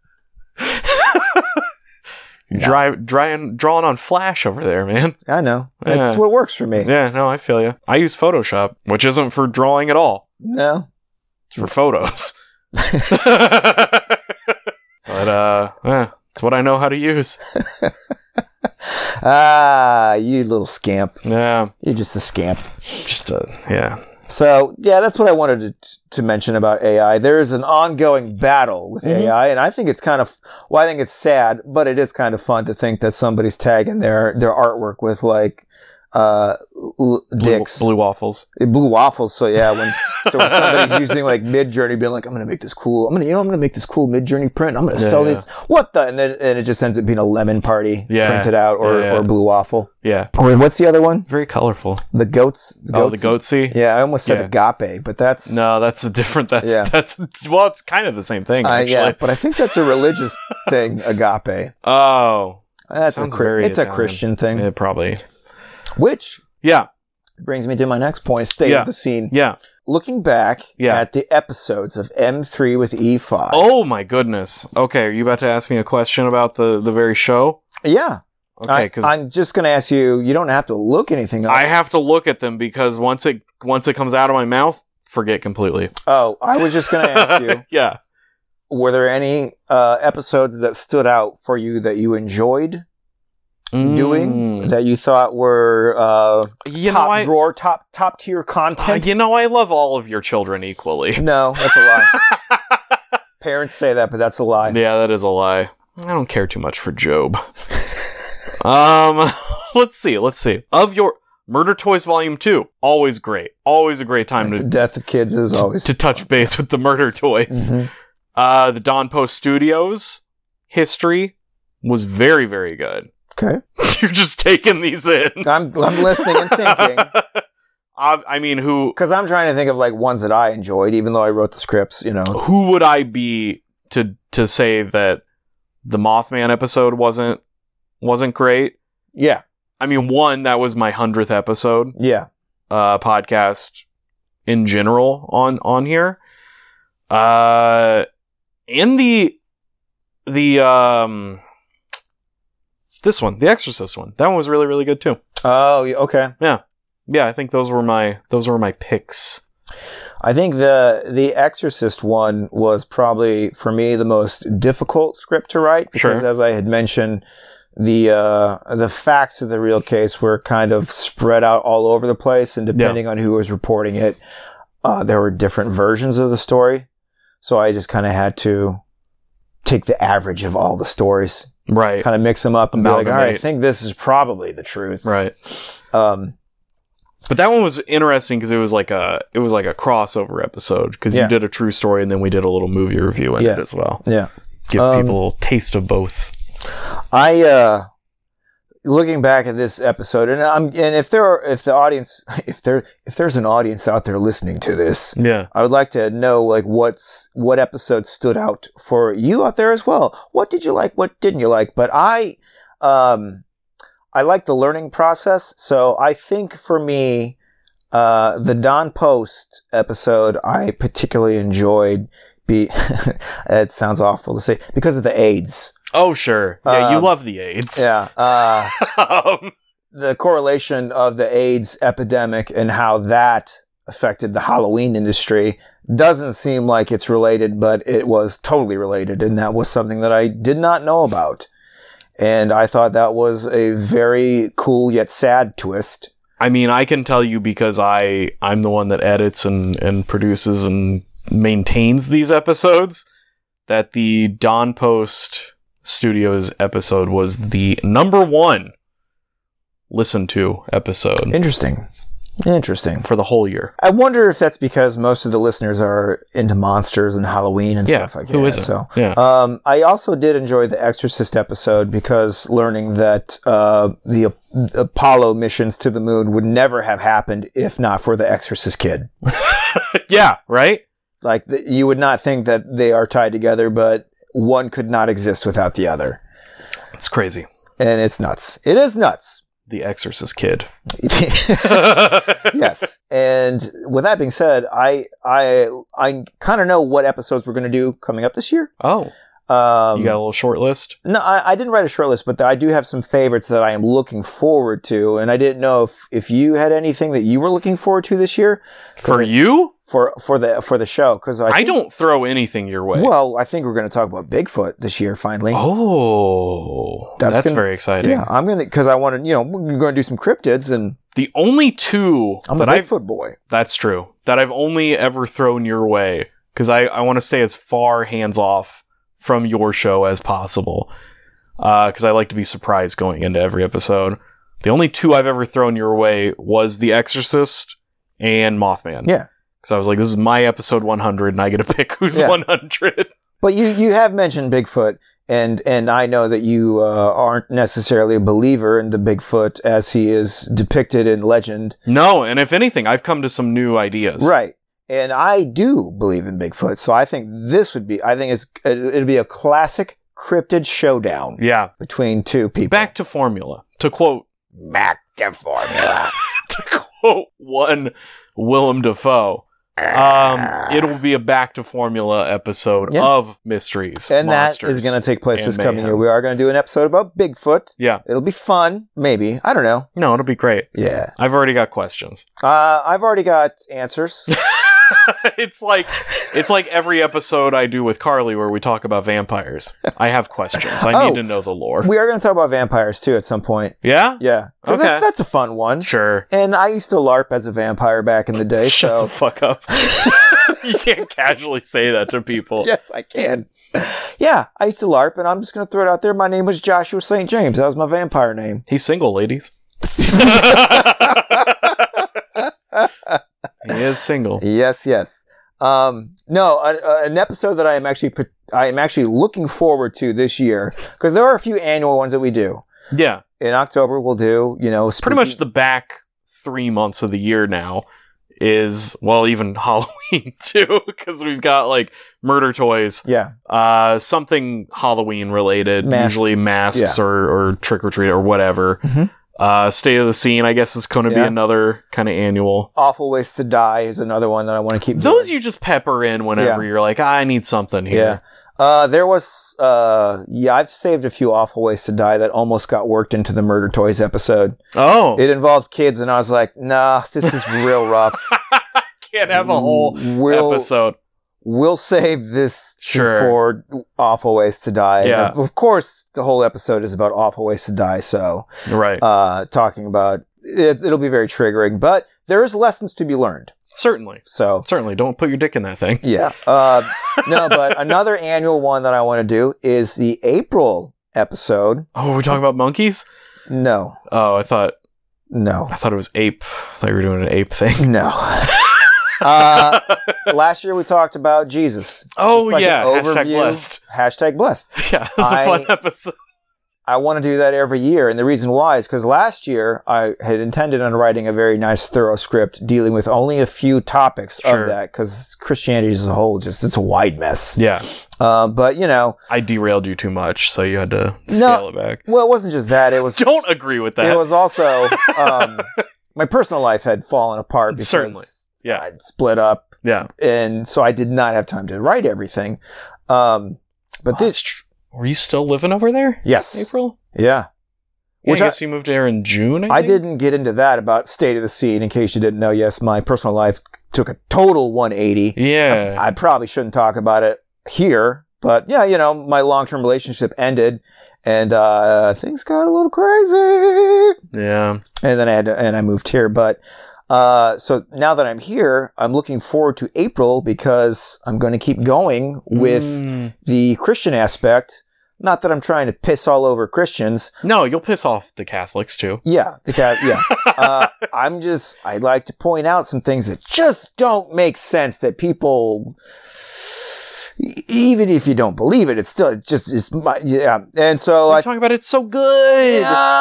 You're No. dry, drying, drawing on Flash over there, man. I know. Yeah. That's what works for me. Yeah, no, I feel you. I use Photoshop, which isn't for drawing at all. No. It's for photos. But, uh, eh, it's what I know how to use. Ah, you little scamp. Yeah, You're just a scamp. just, uh, yeah. So, yeah, that's what I wanted to, to mention about A I. There is an ongoing battle with Mhm. A I, and I think it's kind of, well, I think it's sad, but it is kind of fun to think that somebody's tagging their, their artwork with, like, uh, l- Blue, dicks. blue waffles. Blue waffles. So, yeah, when, so when somebody's using, like, Mid-Journey, being like, I'm going to make this cool, I'm going to, you know, I'm going to make this cool Mid-Journey print, I'm going to Yeah, sell yeah. these, what the, and then, and it just ends up being a lemon party Yeah. printed out, or, Yeah, yeah. or blue waffle. Yeah. Or what's the other one? Very colorful. The goats? The Oh, the goats? goatsy? Yeah, I almost said Yeah. agape, but that's... No, that's a different. That's Yeah. that's well, it's kind of the same thing. Uh, Actually. yeah, but I think that's a religious thing, agape. Oh, That's a Sounds Chri- very it's a Italian. Christian thing. yeah, probably. Which Yeah, brings me to my next point, state Yeah. of the scene. yeah. Looking back Yeah. at the episodes of M three with E five. Oh my goodness. Okay, are you about to ask me a question about the the very show? Yeah. Okay, I, because I'm just going to ask you, you don't have to look anything up. I have to look at them because once it once it comes out of my mouth, forget completely. oh, I was just going to ask you, yeah. were there any uh, episodes that stood out for you that you enjoyed doing, Mm. that you thought were uh, You top know, I, drawer, top top tier uh, content? you know, I love all of your children equally. No, that's a lie. Parents say that, but that's a lie. Yeah, that is a lie. I don't care too much for Job. um, let's see, let's see. Of your Murder Toys Volume Two, always great, always a great time The to death of kids is always to touch base with the Murder Toys. Mhm. Uh, the Dawn Post Studios history was very, very good. Okay, You're just taking these in. I'm I'm listening and thinking I, I mean, who because I'm trying to think of like ones that I enjoyed, even though I wrote the scripts. You know, who would I be to to say that the Mothman episode wasn't wasn't great? yeah, I mean, one, that was my hundredth episode yeah, uh, podcast in general on on here. Uh, and the the um this one, the Exorcist one, that one was really really good too. oh, yeah, okay, Yeah, I think those were my those were my picks I think the the Exorcist one was probably, for me, the most difficult script to write because, Sure. as I had mentioned, the uh, the facts of the real case were kind of spread out all over the place, and depending on who was reporting it, uh, there were different versions of the story. So I just kind of had to take the average of all the stories, Right. kind of mix them up, and be like, all right, I Amalgamate. think this is probably the truth. Right. Um, But that one was interesting because it was like a it was like a crossover episode because Yeah. you did a true story and then we did a little movie review in Yeah. it as well. yeah. Give Um, people a taste of both. I uh looking back at this episode, and I'm and if there are if the audience if there if there's an audience out there listening to this, Yeah. I would like to know like what's what episode stood out for you out there as well. What did you like? What didn't you like? But I um I like the learning process, so I think for me, uh, the Don Post episode I particularly enjoyed. Be it sounds awful to say because of the AIDS. Oh sure. Yeah, you Um, love the AIDS. Yeah. Uh, um, the correlation of the AIDS epidemic and how that affected the Halloween industry doesn't seem like it's related, but it was totally related, and that was something that I did not know about. And I thought that was a very cool yet sad twist. I mean, I can tell you because I I'm the one that edits and and produces and maintains these episodes that the Don Post Studios episode was the number one listened to episode Interesting. Interesting. for the whole year. I wonder if that's because most of the listeners are into monsters and Halloween and Yeah, stuff like who that. isn't? So, Yeah. um, I also did enjoy the Exorcist episode because learning that uh, the uh, Apollo missions to the moon would never have happened if not for the Exorcist kid. Yeah, right? Like the, you would not think that they are tied together, but one could not exist without the other, It's crazy. and it's nuts. It is nuts. The Exorcist kid. Yes. And with that being said, I I I kind of know what episodes we're going to do coming up this year. Oh, Um, you got a little short list? no, I, I didn't write a short list, but I do have some favorites that I am looking forward to, and I didn't know if, if you had anything that you were looking forward to this year For you? for for the for the show. Because I, I, think- don't throw anything your way. Well, I think we're going to talk about Bigfoot this year finally. Oh, That's that's, gonna- very exciting. Yeah, I'm gonna because I want to. You know, we're going to do some cryptids, and The only two I'm a that I've Bigfoot boy. that's true that I've only ever thrown your way because I, I want to stay as far hands off from your show as possible because I like to be surprised going into every episode. The only two I've ever thrown your way was The Exorcist and Mothman. Yeah. Because I was like, this is my episode one hundred, and I get to pick who's Yeah. one hundred. But you you have mentioned Bigfoot, and and I know that you uh, aren't necessarily a believer in the Bigfoot as he is depicted in legend. No, and if anything, I've come to some new ideas. Right. And I do believe in Bigfoot, so I think this would be, I think it's, it, it'd be a classic cryptid showdown Yeah. between two people. Back to formula. To quote, Back to formula. to quote one Willem Dafoe, um, it'll be a back to formula episode Yeah. of mysteries, And that monsters, is going to take place and this coming mayhem. year. We are going to do an episode about Bigfoot. Yeah. It'll be fun, maybe. I don't know. No, it'll be great. Yeah. I've already got questions. Uh, I've already got answers. it's like it's like every episode I do with Carly where we talk about vampires. I have questions. I Oh. need to know the lore. We are going to talk about vampires too at some point. Yeah? Yeah. 'Cause Okay. that's, that's a fun one. Sure. And I used to LARP as a vampire back in the day, Shut so. the fuck up. You can't casually say that to people. Yes, I can. Yeah, I used to LARP, and I'm just going to throw it out there. My name was Joshua Saint James. That was my vampire name. He's single, ladies. He is single. Yes, yes. Um, no, a, a, an episode that I am actually I am actually looking forward to this year because there are a few annual ones that we do. Yeah. In October, we'll do you know Pretty much the back three months of the year now is, well, even Halloween too, because we've got like murder toys, yeah uh, something Halloween related, Masks. usually masks Yeah. or, or trick or treat or whatever. Mhm. Uh, State of the Scene, I guess, is going to Yeah. be another kind of annual. Awful Ways to Die is another one that I want to keep. Those doing. you just pepper in whenever Yeah. you're like, ah, I need something yeah. here. Uh, there was uh, yeah, I've saved a few Awful Ways to Die that almost got worked into the Murder Toys episode. Oh, It involved kids, and I was like, nah, this is real rough. can't have a whole we'll, episode. We'll save this Sure. for Awful Ways to Die. Yeah. And of course, the whole episode is about Awful Ways to Die, so Right. uh, talking about it, it'll be very triggering, but there is lessons to be learned. Certainly. So Certainly. Don't put your dick in that thing. yeah. Uh, no, but another annual one that I want to do is the April episode. Oh, we're talking about monkeys? No. Oh, I thought No. I thought it was ape. I thought you were doing an ape thing. No. uh, last year we talked about Jesus. Oh, Just like yeah. an Hashtag overview. blessed. Hashtag blessed. Yeah, it was a I- fun episode. I want to do that every year. And the reason why is because last year I had intended on writing a very nice, thorough script dealing with only a few topics Sure. of that because Christianity as a whole, just it's a wide mess. Yeah. Uh, but, you know, I derailed you too much, so you had to scale it back. well, it wasn't just that. It was, Don't agree with that. it was also, um, my personal life had fallen apart because Certainly. Yeah. I'd split up. Yeah. And so I did not have time to write everything. Um, but Oh, this, that's tr- were you still living over there? yes. April? Yeah. Yeah, Which I I- guess you moved there in June, I, I think? didn't get into that about state of the scene. In case you didn't know, yes, my personal life took a total one eighty. Yeah. I probably shouldn't talk about it here, but yeah, you know, my long-term relationship ended, and uh, things got a little crazy. yeah. And then I had to, and I moved here. But uh, so now that I'm here, I'm looking forward to April because I'm going to keep going with Mm. the Christian aspect. Not that I'm trying to piss all over Christians. No, you'll piss off the Catholics, too. Yeah, the cat. Yeah. uh, I'm just, I'd like to point out some things that just don't make sense that people, e- even if you don't believe it, it's still, it just is, my, yeah. And so We're I, talking about it's so good.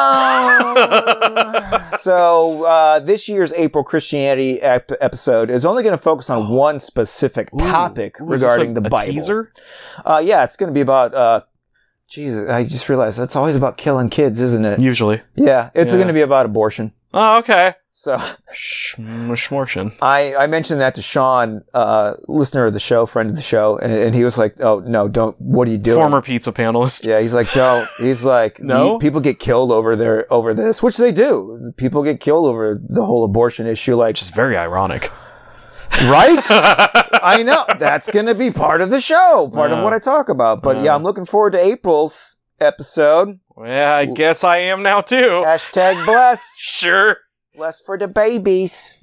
Yeah. so uh, this year's April Christianity ep- episode is only going to focus on one specific Ooh. topic Ooh, is this regarding a- the a Bible. teaser? Uh, yeah, it's going to be about, uh, Jesus, I just realized that's always about killing kids, isn't it? Usually. Yeah, it's Yeah. going to be about abortion. Oh, okay. So Schmortion. I, I mentioned that to Sean, uh, listener of the show, friend of the show, and, and he was like, "Oh no, don't! What are you doing?" Former pizza panelist. Yeah, he's like, "Don't." He's like, No? "You- people get killed over their over this, which they do. People get killed over the whole abortion issue, like Which is very ironic. right." I know that's going to be part of the show, part Yeah. of what I talk about. But Yeah. yeah, I'm looking forward to April's episode. Yeah, I guess I am now, too. Hashtag bless. Sure. Bless for the babies.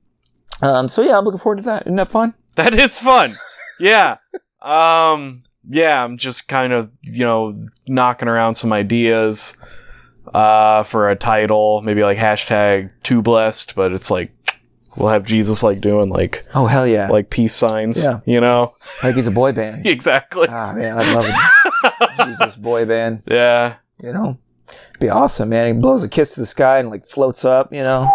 Um. So yeah, I'm looking forward to that. Isn't that fun? That is fun. Yeah. Um, yeah, I'm just kind of, you know, knocking around some ideas uh, for a title. Maybe like hashtag too blessed, but it's like, we'll have Jesus like doing like Oh hell yeah! like peace signs, Yeah. you know? Like he's a boy band. Exactly. Ah man, I love it. Jesus boy band. Yeah. You know, be awesome, man. He blows a kiss to the sky and like floats up. You know,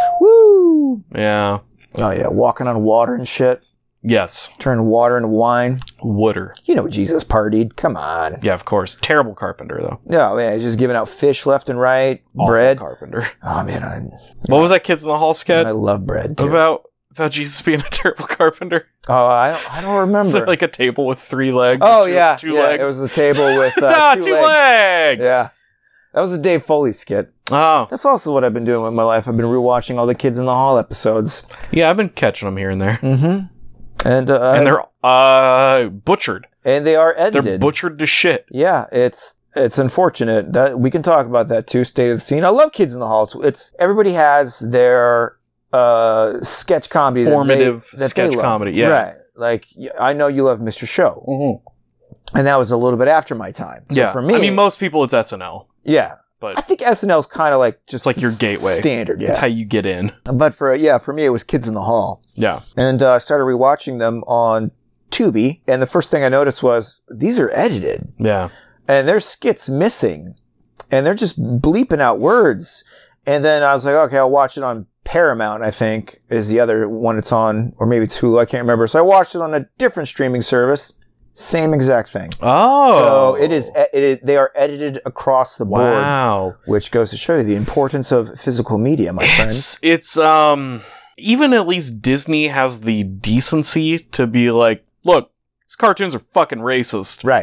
woo. Yeah. Oh yeah, walking on water and shit. Yes. Turning water into wine. Wooder. You know, Jesus partied. Come on. Yeah, of course. Terrible carpenter, though. No, man, he's just giving out fish left and right. Awful Bread. carpenter. Oh man, I, What was that Kids in the Hall sketch I love bread too. about? About Jesus being a terrible carpenter? Oh, I don't, I don't remember. Is it like a table with three legs? oh two, yeah, two yeah. legs. It was a table with uh, ah, two, two legs. legs. Yeah, that was a Dave Foley skit. Oh, That's also what I've been doing with my life. I've been rewatching all the Kids in the Hall episodes. yeah. I've been catching them here and there, Mm-hmm. And uh, and they're uh butchered. and they are edited. They're butchered to shit. Yeah, it's it's unfortunate that we can talk about that too. State of the scene. I love Kids in the Hall. It's, it's everybody has their uh sketch comedy, that they- Formative that they sketch love. comedy, yeah. Right. Like y- I know you love Mister Show, Mm-hmm. and that was a little bit after my time. So Yeah, for me, I mean, most people it's S N L, yeah, I but think S N L's kind of like just like your s- gateway. standard. it's Yeah, how you get in. but for yeah, for me it was Kids in the Hall. Yeah, And uh, I started rewatching them on Tubi, and the first thing I noticed was these are edited, yeah, and there's skits missing, and they're just bleeping out words. And then I was like, okay, I'll watch it on Paramount, I think, is the other one it's on, or maybe it's Hulu, I can't remember. So I watched it on a different streaming service, same exact thing. Oh, So it is, it is, they are edited across the board, wow. which goes to show you the importance of physical media, my friend. It's it's um even at least Disney has the decency to be like, look, these cartoons are fucking racist. Right.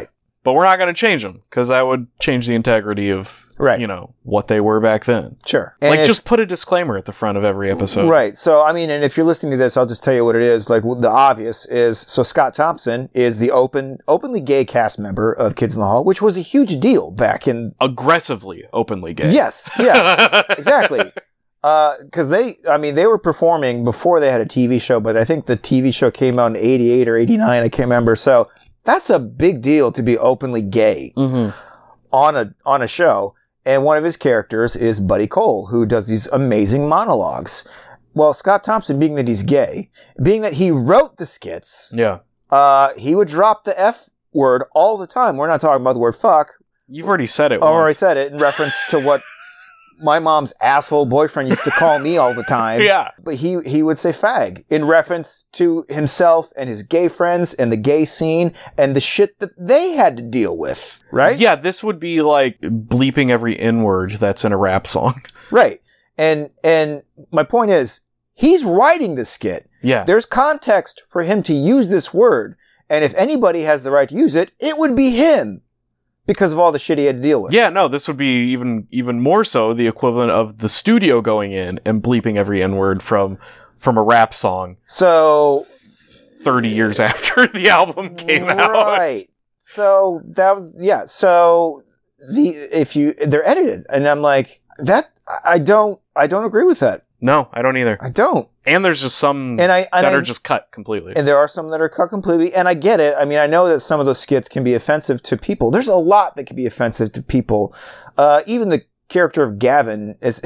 but we're not going to change them because that would change the integrity of, Right. you know, what they were back then. Sure. And like, if- just put a disclaimer at the front of every episode. Right. So, I mean, and if you're listening to this, I'll just tell you what it is. Like, the obvious is, so Scott Thompson is the open, openly gay cast member of Kids in the Hall, which was a huge deal back in... Aggressively, openly gay. Yes. Yeah. Exactly. Because they, I mean, they were performing before they had a T V show, but I think the T V show came out in eighty-eight or eighty-nine. I can't remember. So that's a big deal to be openly gay Mm-hmm. on a on a show. And one of his characters is Buddy Cole, who does these amazing monologues. Well, Scott Thompson, being that he's gay, being that he wrote the skits, Yeah. uh, he would drop the F word all the time. We're not talking about the word fuck. You've already said it I already once. said it in reference to what my mom's asshole boyfriend used to call me all the time. Yeah. But he, he would say fag in reference to himself and his gay friends and the gay scene and the shit that they had to deal with. Right? Yeah, this would be like bleeping every N-word that's in a rap song. Right. And and my point is, he's writing the skit. Yeah. There's context for him to use this word. And if anybody has the right to use it, it would be him. Because of all the shit he had to deal with. Yeah, no, this would be even even more so the equivalent of the studio going in and bleeping every N-word from from a rap song So thirty years after the album came out. Right. So that was yeah. So the if you they're edited, and I'm like that. I don't. I don't agree with that. No, I don't either. I don't. And there's just some And I and that I, are just cut completely. and there are some that are cut completely. And I get it. I mean, I know that some of those skits can be offensive to people. There's a lot that can be offensive to people. Uh, even the character of Gavin is.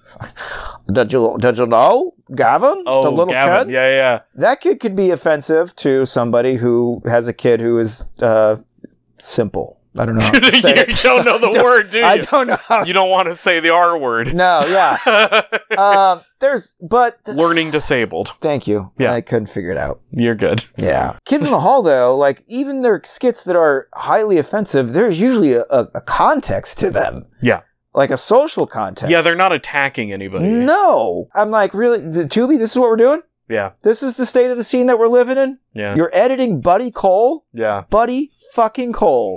Did you did you know Gavin, oh, the little Gavin. kid? Yeah, yeah. That kid could be offensive to somebody who has a kid who is uh, simple. I don't know. How to say You it. don't know the I don't- word, do you? I don't know. How You don't want to say the R word. No, yeah. um, there's, but Learning disabled. thank you. Yeah. I couldn't figure it out. You're good. Yeah. Kids in the Hall, though, like even their skits that are highly offensive, there's usually a, a, a context to them. Yeah. Like a social context. Yeah, they're not attacking anybody. No. I'm like, really, the Tubi, this is what we're doing? Yeah, This is the state of the scene that we're living in? yeah, You're editing Buddy Cole? yeah, Buddy fucking Cole.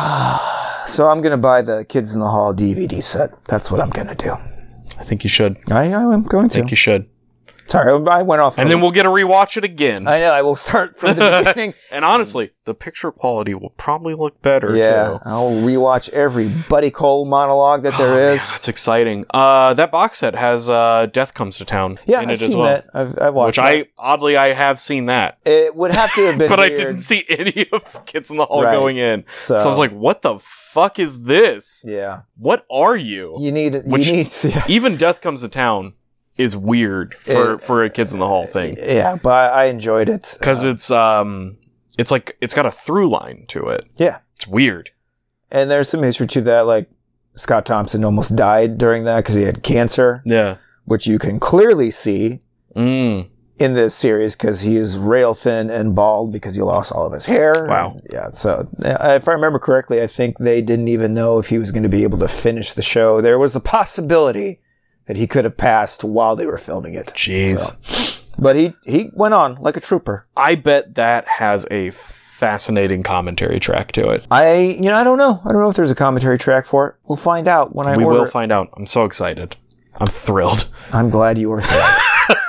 yeah. So I'm going to buy the Kids in the Hall D V D set. That's what I'm going to do. I think you should. I, I am going I to. think you should. Sorry, I went off. on And a- then we'll get to rewatch it again. I know, I will start from the beginning. And honestly, the picture quality will probably look better Yeah, too. I'll rewatch every Buddy Cole monologue that there Oh, is. man, that's exciting. Uh, that box set has uh, Death Comes to Town Yeah, in I've it as seen well. that. I've, I've watched Which I that. oddly I have seen that, It would have to have been but I weird, didn't see any of Kids in the Hall Right. going in. So, So I was like, "What the fuck is this? yeah, What are you?" you need, you Which- need, yeah, Even Death Comes to Town is weird for It- for a Kids in the Hall thing. yeah, but I enjoyed it Because Uh, it's um, it's like it's got a through line to it. Yeah. It's weird. and there's some history to that. Like Scott Thompson almost died during that because he had cancer, Yeah. which you can clearly see Mm. in this series because he is rail thin and bald because he lost all of his hair. Wow. And, yeah. So uh, if I remember correctly, I think they didn't even know if he was going to be able to finish the show. There was the possibility that he could have passed while they were filming it. Jeez. So- But he, he went on like a trooper. I bet that has a fascinating commentary track to it. I, you know, I don't know. I don't know if there's a commentary track for it. We'll find out when I we order will it. find out. I'm so excited. I'm thrilled. I'm glad you are sad.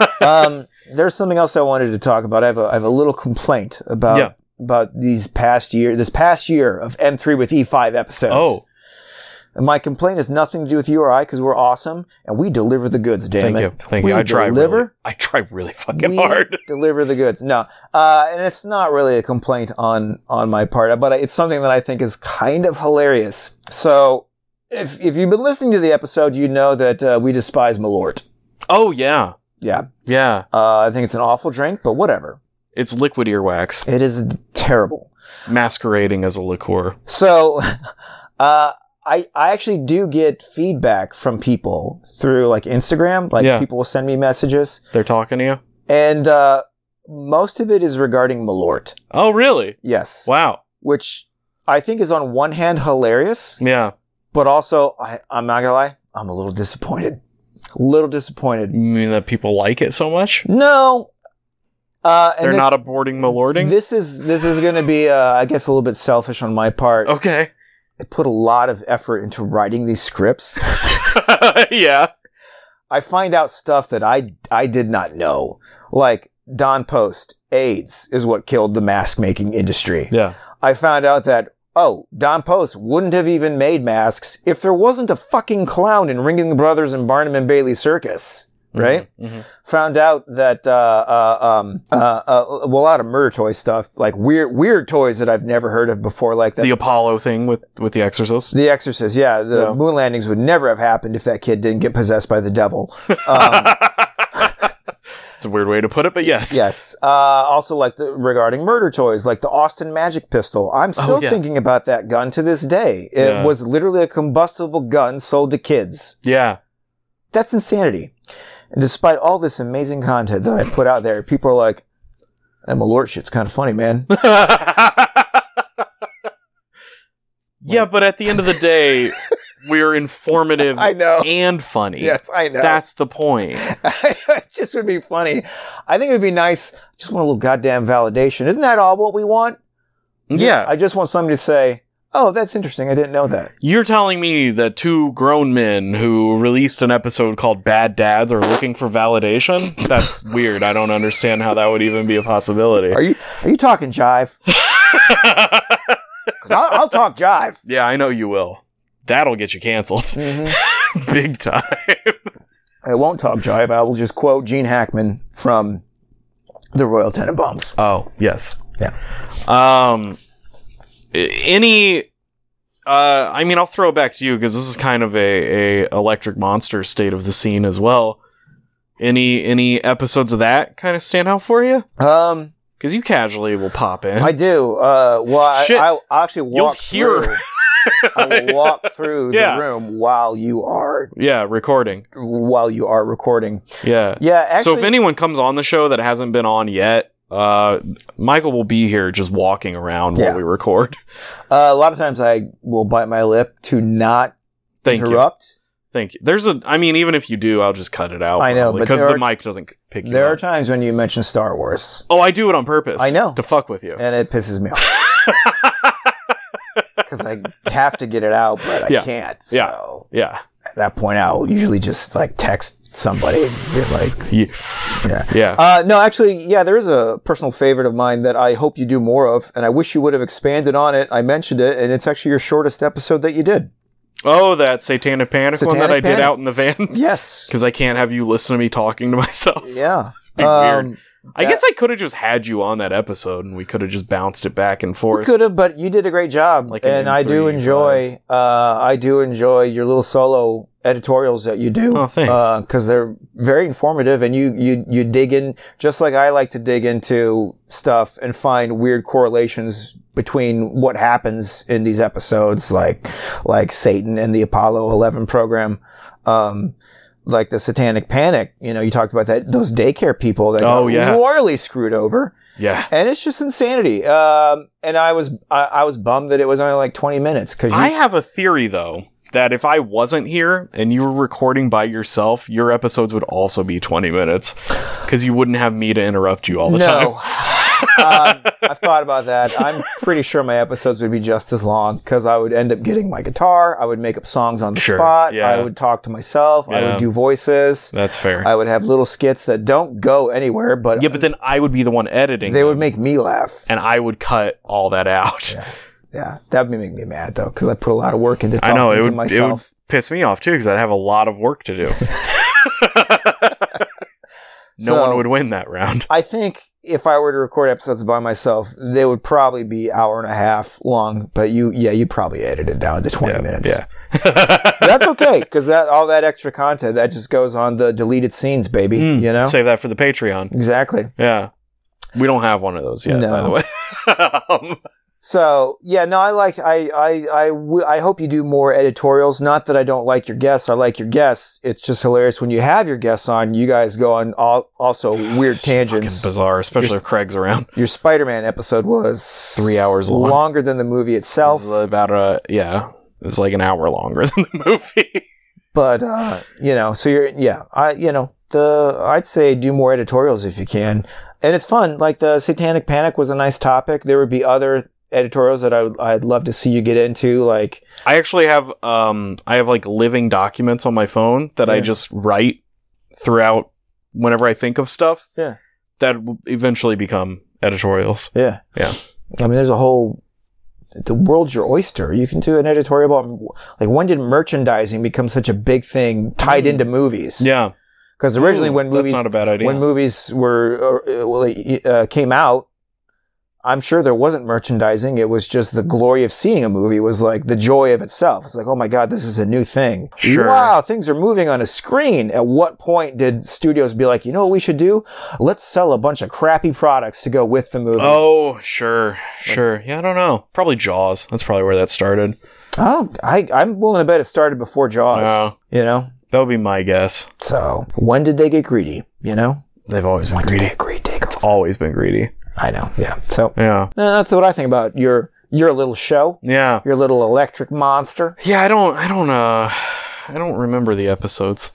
um, there's something else I wanted to talk about. I have a, I have a little complaint about Yeah. about these past year, this past year of M three with E five episodes. Oh, And my complaint has nothing to do with you or I because we're awesome and we deliver the goods. Damn thank it! you. Thank We you. I try deliver. really, I try really fucking we hard. deliver the goods. No, uh, and it's not really a complaint on on my part, but it's something that I think is kind of hilarious. So, if if you've been listening to the episode, you know that uh, we despise Malort. Oh yeah, Yeah, yeah. uh, I think it's an awful drink, but whatever. It's liquid earwax It is terrible. masquerading as a liqueur. So, uh, I I actually do get feedback from people through like Instagram. Like Yeah. people will send me messages, They're talking to you. and uh, most of it is regarding Malort. Oh really? Yes. Wow. Which I think is on one hand hilarious, Yeah. but also I, I'm not gonna lie, I'm a little disappointed. A little disappointed. You mean that people like it so much? No, Uh, and They're this, not aborting Malording? This is this is going to be, uh, I guess, a little bit selfish on my part. Okay. I put a lot of effort into writing these scripts. Yeah. I find out stuff that I, I did not know. Like, Don Post, AIDS is what killed the mask-making industry. Yeah. I found out that, oh, Don Post wouldn't have even made masks if there wasn't a fucking clown in Ringling Brothers and Barnum and Bailey Circus. Right? Mm-hmm. Mm-hmm. Found out that, uh, uh, um, uh, uh, well, a lot of murder toy stuff, like weird, weird toys that I've never heard of before, like that. The Apollo thing with, with The Exorcist? The Exorcist, yeah. The Yeah. moon landings would never have happened if that kid didn't get possessed by the devil. Um, It's a weird way to put it, but yes. yes. Uh, also, like, the, regarding murder toys, like the Austin Magic Pistol. I'm still Oh, yeah. thinking about that gun to this day. It Yeah. was literally a combustible gun sold to kids. Yeah. That's insanity. And despite all this amazing content that I put out there, people are like, that Malort shit's kind of funny, man. Yeah, but at the end of the day, we're informative I know. and funny. Yes, I know. That's the point. It just would be funny. I think it would be nice. Just want a little goddamn validation. Isn't that all what we want? Yeah. I just want somebody to say, oh, that's interesting. I didn't know that. You're telling me that two grown men who released an episode called Bad Dads are looking for validation? That's weird. I don't understand how that would even be a possibility. Are you Are you talking jive? Because I'll, I'll talk jive. Yeah, I know you will. That'll get you canceled. Mm-hmm. Big time. I won't talk jive. I will just quote Gene Hackman from the Royal Tenenbaums. Oh, yes. Yeah. Um, any, uh, I mean, I'll throw it back to you because this is kind of a, a Electric Monster state of the scene as well. Any, any episodes of that kind of stand out for you? Um, Because you casually will pop in. I do. Uh, well, I, Shit. I, I'll actually You'll walk hear. through. I will walk through Yeah. the room while you are Yeah, recording. while you are recording. Yeah. Yeah, actually. So if anyone comes on the show that hasn't been on yet, uh, Michael will be here just walking around Yeah. while we record. Uh, a lot of times I will bite my lip to not Thank you. interrupt. Thank you. There's a, I mean, even if you do, I'll just cut it out. I know, but because there the are- mic doesn't pick you There are up. times when you mention Star Wars, Oh, I do it on purpose. I know. To fuck with you. and it pisses me off because I have to get it out, but I Yeah. can't. Yeah. So Yeah. at that point, I'll usually just like text somebody, and be like, Yeah. yeah. Yeah. Uh, no, actually, yeah, there is a personal favorite of mine that I hope you do more of, and I wish you would have expanded on it. I mentioned it, and it's actually your shortest episode that you did. Oh, that Satanic Panic one that Satanic I did Panic? out in the van? Yes. Because I can't have you listen to me talking to myself. Yeah. Be Um, weird. I that- guess I could have just had you on that episode and we could have just bounced it back and We forth. could have, but you did a great job, Like an and I M three, do enjoy. Uh, I do enjoy your little solo editorials that you do. Oh, thanks. Because they're very informative, and you you you dig in just like I like to dig into stuff and find weird correlations between what happens in these episodes, like like Satan and the Apollo eleven program. Um, like the Satanic Panic, you know, you talked about that, those daycare people that Oh, got yeah. royally screwed over. Yeah. And it's just insanity. Um, and I was I, I was bummed that it was only like twenty minutes because I have a theory, though, that if I wasn't here and you were recording by yourself, your episodes would also be twenty minutes. Because you wouldn't have me to interrupt you all the no. time. um, I've thought about that. I'm pretty sure my episodes would be just as long because I would end up getting my guitar. I would make up songs on the Sure, spot. yeah. I would talk to myself. I Yeah. would do voices. That's fair. I would have little skits that don't go anywhere, but, yeah, but then I would be the one editing. they them, would make me laugh. and I would cut all that out. Yeah, yeah. That would make me mad though because I put a lot of work into I talking know, it to would, it would myself. piss me off, too, because I'd have a lot of work to do. No So- one would win that round. I think if I were to record episodes by myself, they would probably be hour and a half long. But you, yeah, you'd probably edit it down to twenty yeah, minutes. Yeah. That's okay because that all that extra content that just goes on the deleted scenes, baby. Mm, you know, Save that for the Patreon. exactly. Yeah. We don't have one of those yet, by No. the way. um, So yeah, no, I like. I I I, w- I hope you do more editorials. Not that I don't like your guests. I like your guests. It's just hilarious when you have your guests on. You guys go on all, also weird it's tangents. fucking bizarre, especially if Craig's around. Your Spider-Man episode was Three hours long. longer than the movie itself. It's about a, yeah, it's like an hour longer than the movie. But uh, you know, so you're yeah, I you know the I'd say do more editorials if you can. and it's fun. Like the Satanic Panic was a nice topic. There would be other editorials that I would, I'd love to see you get into. Like I actually have um I have like living documents on my phone that Yeah. I just write throughout whenever I think of stuff. Yeah. That will eventually become editorials. yeah, Yeah. I mean, there's a whole. The world's your oyster. You can do an editorial about like when did merchandising become such a big thing tied Mm. into movies? Yeah. Because originally Ooh, when movies that's not a bad idea. when movies were uh, well, uh, came out, I'm sure there wasn't merchandising. It was just the glory of seeing a movie was like the joy of itself. It's like, oh my God, this is a new thing. Sure. Wow, things are moving on a screen. At what point did studios be like, you know what we should do? Let's sell a bunch of crappy products to go with the movie. Oh, sure, sure. Yeah, I don't know. Probably Jaws. That's probably where that started. Oh, I, I'm willing to bet it started before Jaws. Oh. You know? That would be my guess. So, when did they get greedy? You know? They've always been When did greedy. they get greedy? Take It's over. always been greedy. I know, yeah. So, Yeah. uh, that's what I think about your your little show, Yeah. your little electric monster. Yeah, I don't, I don't, uh, I don't remember the episodes.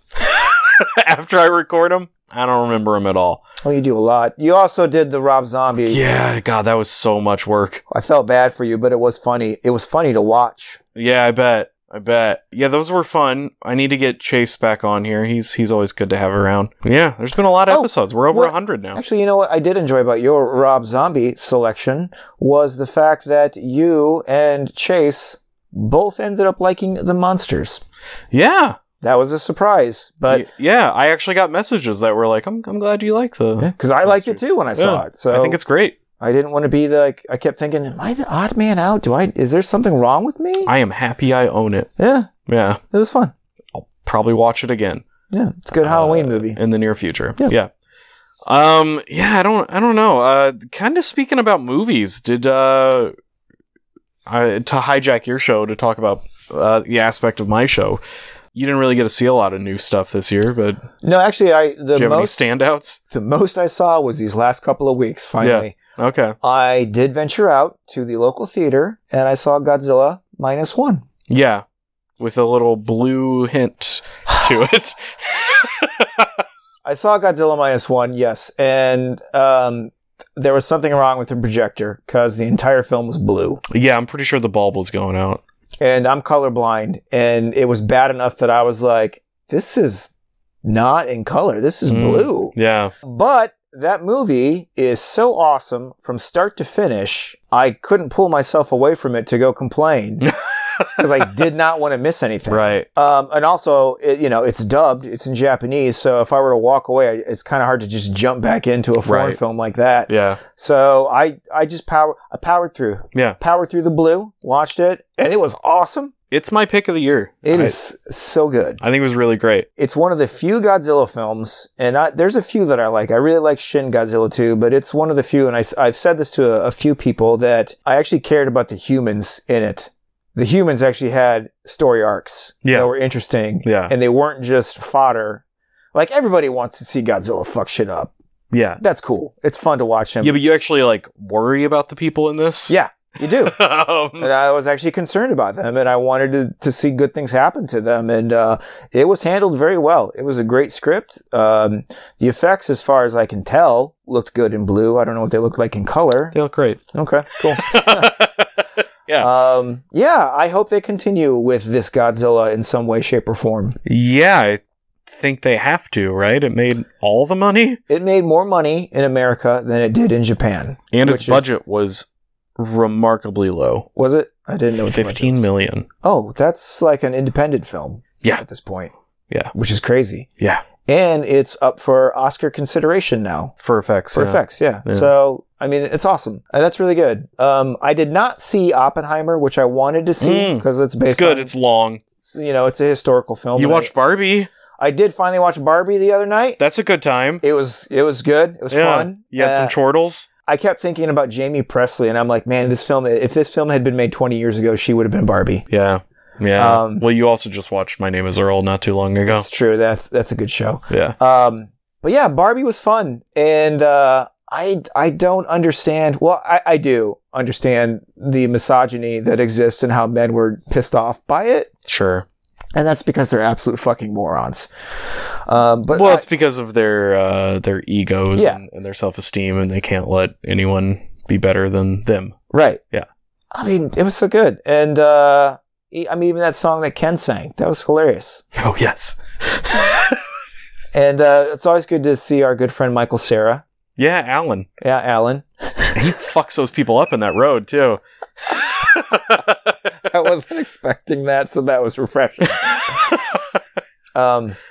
After I record them, I don't remember them at all. Well, you do a lot. You also did the Rob Zombie. Yeah, God, that was so much work. I felt bad for you, but it was funny. It was funny to watch. Yeah, I bet. I bet. Yeah, those were fun. I need to get Chase back on here. He's he's always good to have around. Yeah, there's been a lot of Oh, episodes. We're over what- a hundred now. Actually, you know what I did enjoy about your Rob Zombie selection was the fact that you and Chase both ended up liking the monsters. Yeah. That was a surprise, but Y- yeah, I actually got messages that were like, I'm I'm glad you like the because I liked it Monsters. too when I saw Yeah, it. So I think it's great. I didn't want to be the, like, I kept thinking, am I the odd man out? Do I, is there something wrong with me? I am happy I own it. yeah, Yeah. it was fun. I'll probably watch it again. Yeah, it's a good Halloween uh, movie. in the near future. Yeah. Yeah. Um yeah, I don't I don't know. Uh kind of speaking about movies, did uh I to hijack your show to talk about uh the aspect of my show. You didn't really get to see a lot of new stuff this year, but No, actually, I the do you have most any standouts? the most I saw was these last couple of weeks. Finally, Okay. I did venture out to the local theater and I saw Godzilla minus one. Yeah. With a little blue hint to it. I saw Godzilla minus one, yes, and um, there was something wrong with the projector because the entire film was blue. Yeah, I'm pretty sure the bulb was going out. And I'm colorblind, and it was bad enough that I was like, this is not in color. This is Mm. blue. Yeah. But that movie is so awesome from start to finish, I couldn't pull myself away from it to go complain because I did not want to miss anything. Right. Um, and also, it, you know, it's dubbed, it's in Japanese, so if I were to walk away, I- it's kind of hard to just jump back into a foreign Right. film like that. Yeah. So I, I just power, I powered through, Yeah. powered through the blue, watched it, and it was awesome. It's my pick of the year. It I, is so good. I think it was really great. It's one of the few Godzilla films, and I, there's a few that I like. I really like Shin Godzilla too, but it's one of the few, and I, have said this to a, a few people, that I actually cared about the humans in it. The humans actually had story arcs Yeah. that were interesting, Yeah. and they weren't just fodder. Like, everybody wants to see Godzilla fuck shit up. Yeah. That's cool. It's fun to watch him. Yeah, but you actually like worry about the people in this? Yeah, you do. um, And I was actually concerned about them, and I wanted to, to see good things happen to them. And uh, it was handled very well. It was a great script. Um, the effects, as far as I can tell, looked good in blue. I don't know what they look like in color. they look great. Okay, cool. yeah. Um, yeah, I hope they continue with this Godzilla in some way, shape, or form. Yeah, I think they have to, right? It made all the money, It made more money in America than it did in Japan. and Which its is- budget was remarkably low. Was it? I didn't know what the budget Fifteen was. million. Oh, that's like an independent film. Yeah. At this point. Yeah. Which is crazy. Yeah. And it's up for Oscar consideration now. For effects. For yeah. effects, yeah. Yeah. So, I mean, it's awesome. And that's really good. Um, I did not see Oppenheimer, which I wanted to see Mm. because it's based It's good. on, It's long. you know, it's a historical film. You And watched Barbie. I, I did finally watch Barbie the other night. That's a good time. It was it was good. It was Yeah. fun. You had Uh, some chortles. I kept thinking about Jamie Presley, and I'm like, man, this film. If this film had been made twenty years ago, she would have been Barbie. Yeah. Yeah. Um, well, you also just watched My Name is Earl not too long ago. That's true. That's that's a good show. Yeah. Um, but yeah, Barbie was fun, and uh, I I don't understand. Well, I, I do understand the misogyny that exists and how men were pissed off by it. Sure. And that's because they're absolute fucking morons. Um, but well, I- it's because of their uh, their egos Yeah. and, and their self esteem, and they can't let anyone be better than them. right. Yeah. I mean, it was so good. And, uh, e- I mean, even that song that Ken sang, that was hilarious. Oh yes. And uh, it's always good to see our good friend Michael Cera. Yeah, Alan. Yeah, Alan. He fucks those people up in that road too. I wasn't expecting that, so that was refreshing. um,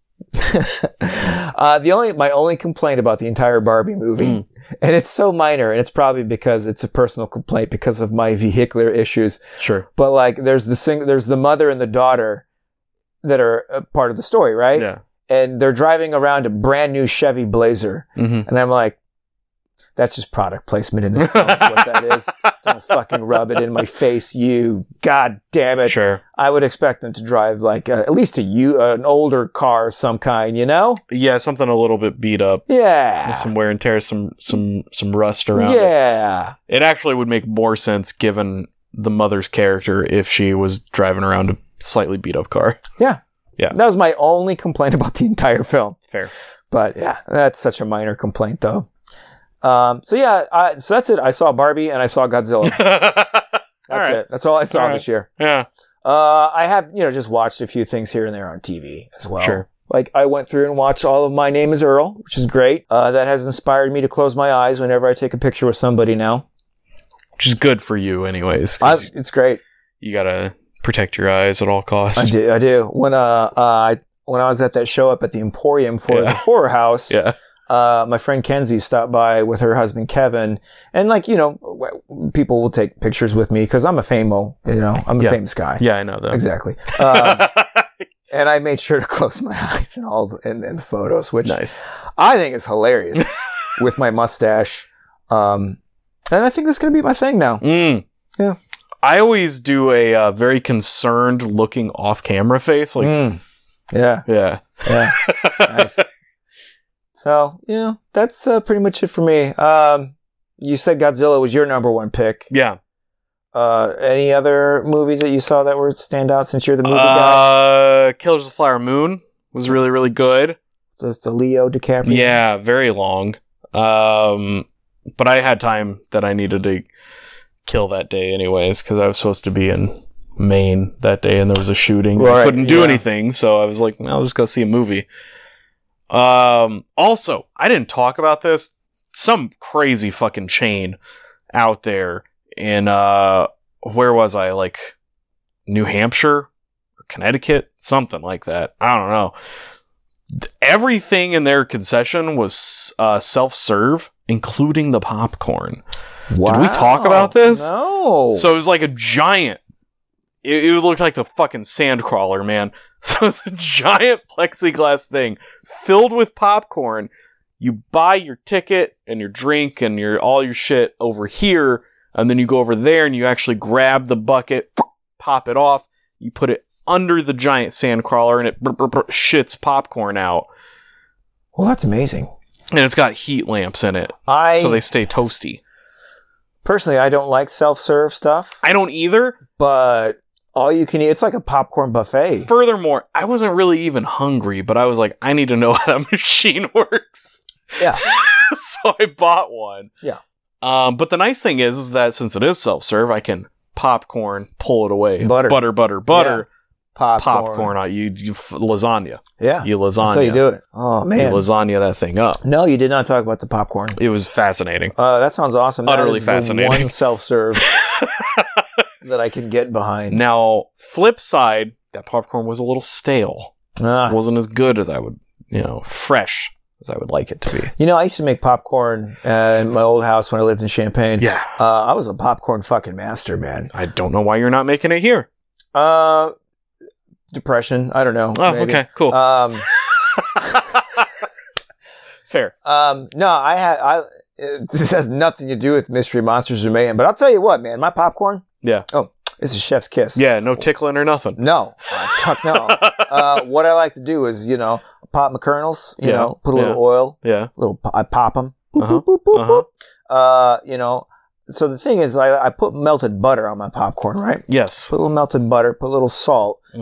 uh, the only my only complaint about the entire Barbie movie, Mm. and it's so minor, and it's probably because it's a personal complaint because of my vehicular issues. Sure. But like, there's the sing- there's the mother and the daughter that are a part of the story, right? Yeah. And they're driving around a brand new Chevy Blazer, Mm-hmm. and I'm like, that's just product placement in the film. Is what that is. Don't fucking rub it in my face, you. God damn it. Sure. I would expect them to drive like uh, at least a u- uh, an older car of some kind, you know? Yeah, something a little bit beat up. Yeah. With some wear and tear, some some some rust around it. Yeah. It actually would make more sense given the mother's character if she was driving around a slightly beat up car. Yeah. Yeah. That was my only complaint about the entire film. Fair. But yeah, that's such a minor complaint though. Um, so yeah, I, so that's it. I saw Barbie and I saw Godzilla. That's all right. it. That's all I saw All right. this year. Yeah. Uh, I have, you know, just watched a few things here and there on T V as well. Sure. Like, I went through and watched all of My Name is Earl, which is great. Uh, that has inspired me to close my eyes whenever I take a picture with somebody now. Which is good for you, anyways. I, 'cause it's great. you gotta protect your eyes at all costs. I do. I do. When uh, uh, I when I was at that show up at the Emporium for Yeah. the Horror House, Yeah. uh, my friend Kenzie stopped by with her husband Kevin, and like, you know, w- people will take pictures with me because I'm a famo. You know, I'm a Yeah. famous guy. Yeah, I know that. Exactly. Um, and I made sure to close my eyes in all the, in, in the photos, which Nice. I think is hilarious with my mustache. Um, and I think that's going to be my thing now. Mm. Yeah. I always do a uh, very concerned looking off camera face. Like, Mm. Yeah. yeah. Yeah. Nice. So, yeah, that's uh, pretty much it for me. Um, you said Godzilla was your number one pick. Yeah. Uh, any other movies that you saw that were stand out since you're the movie guy? Uh, Killers of the Flower Moon was really, really good. The, the Leo DiCaprio? Yeah, very long. Um, but I had time that I needed to kill that day anyways, because I was supposed to be in Maine that day and there was a shooting. Right, I couldn't do yeah. anything, so I was like, I'll just go see a movie. Um, also, I didn't talk about this. Some crazy fucking chain out there in, uh, where was I? Like, New Hampshire? Or Connecticut? Something like that. I don't know. Everything in their concession was uh, self-serve, including the popcorn. Wow. Did we talk about this? No. So it was like a giant. It, it looked like the fucking Sandcrawler, man. So it's a giant plexiglass thing filled with popcorn. You buy your ticket and your drink and your all your shit over here, and then you go over there and you actually grab the bucket, pop it off, you put it under the giant Sandcrawler, and it brr, brr, brr, shits popcorn out. Well, that's amazing. And it's got heat lamps in it, I so they stay toasty. personally, I don't like self-serve stuff, I don't either. but all you can eat, it's like a popcorn buffet. Furthermore, I wasn't really even hungry, but I was like, I need to know how that machine works. Yeah. So I bought one. Yeah. Um, but the nice thing is, is that since it is self-serve, I can popcorn, pull it away. Butter. Butter, butter, butter. Popcorn. Popcorn. out. You, you f- lasagna. Yeah. You lasagna. That's how you do it. Oh, You man. lasagna that thing up. No, you did not talk about the popcorn. It was fascinating. Uh, that sounds awesome. That Utterly is fascinating. The one self-serve that I can get behind. Now, flip side, that popcorn was a little stale. Ah. It wasn't as good as I would, you know, fresh as I would like it to be. You know, I used to make popcorn uh, in my old house when I lived in Champaign. Yeah. Uh, I was a popcorn fucking master, man. I don't know why you're not making it here. Uh, depression. I don't know. Oh, maybe. okay, cool. Um, Fair. um, no, I had. I. It, this has nothing to do with Mystery Monsters or Mayhem, but I'll tell you what, man. My popcorn. Yeah. Oh, this is chef's kiss. Yeah, no tickling or nothing. No. Oh, fuck no. uh, what I like to do is, you know, pop my kernels. You Yeah, know, put a little yeah. oil. Yeah. Little. I pop them. Boop, Uh-huh, boop, boop, boop, uh-huh. boop. Uh, you know. So the thing is, I, I put melted butter on my popcorn, right? Yes. Put a little melted butter, put a little salt. Mm-hmm.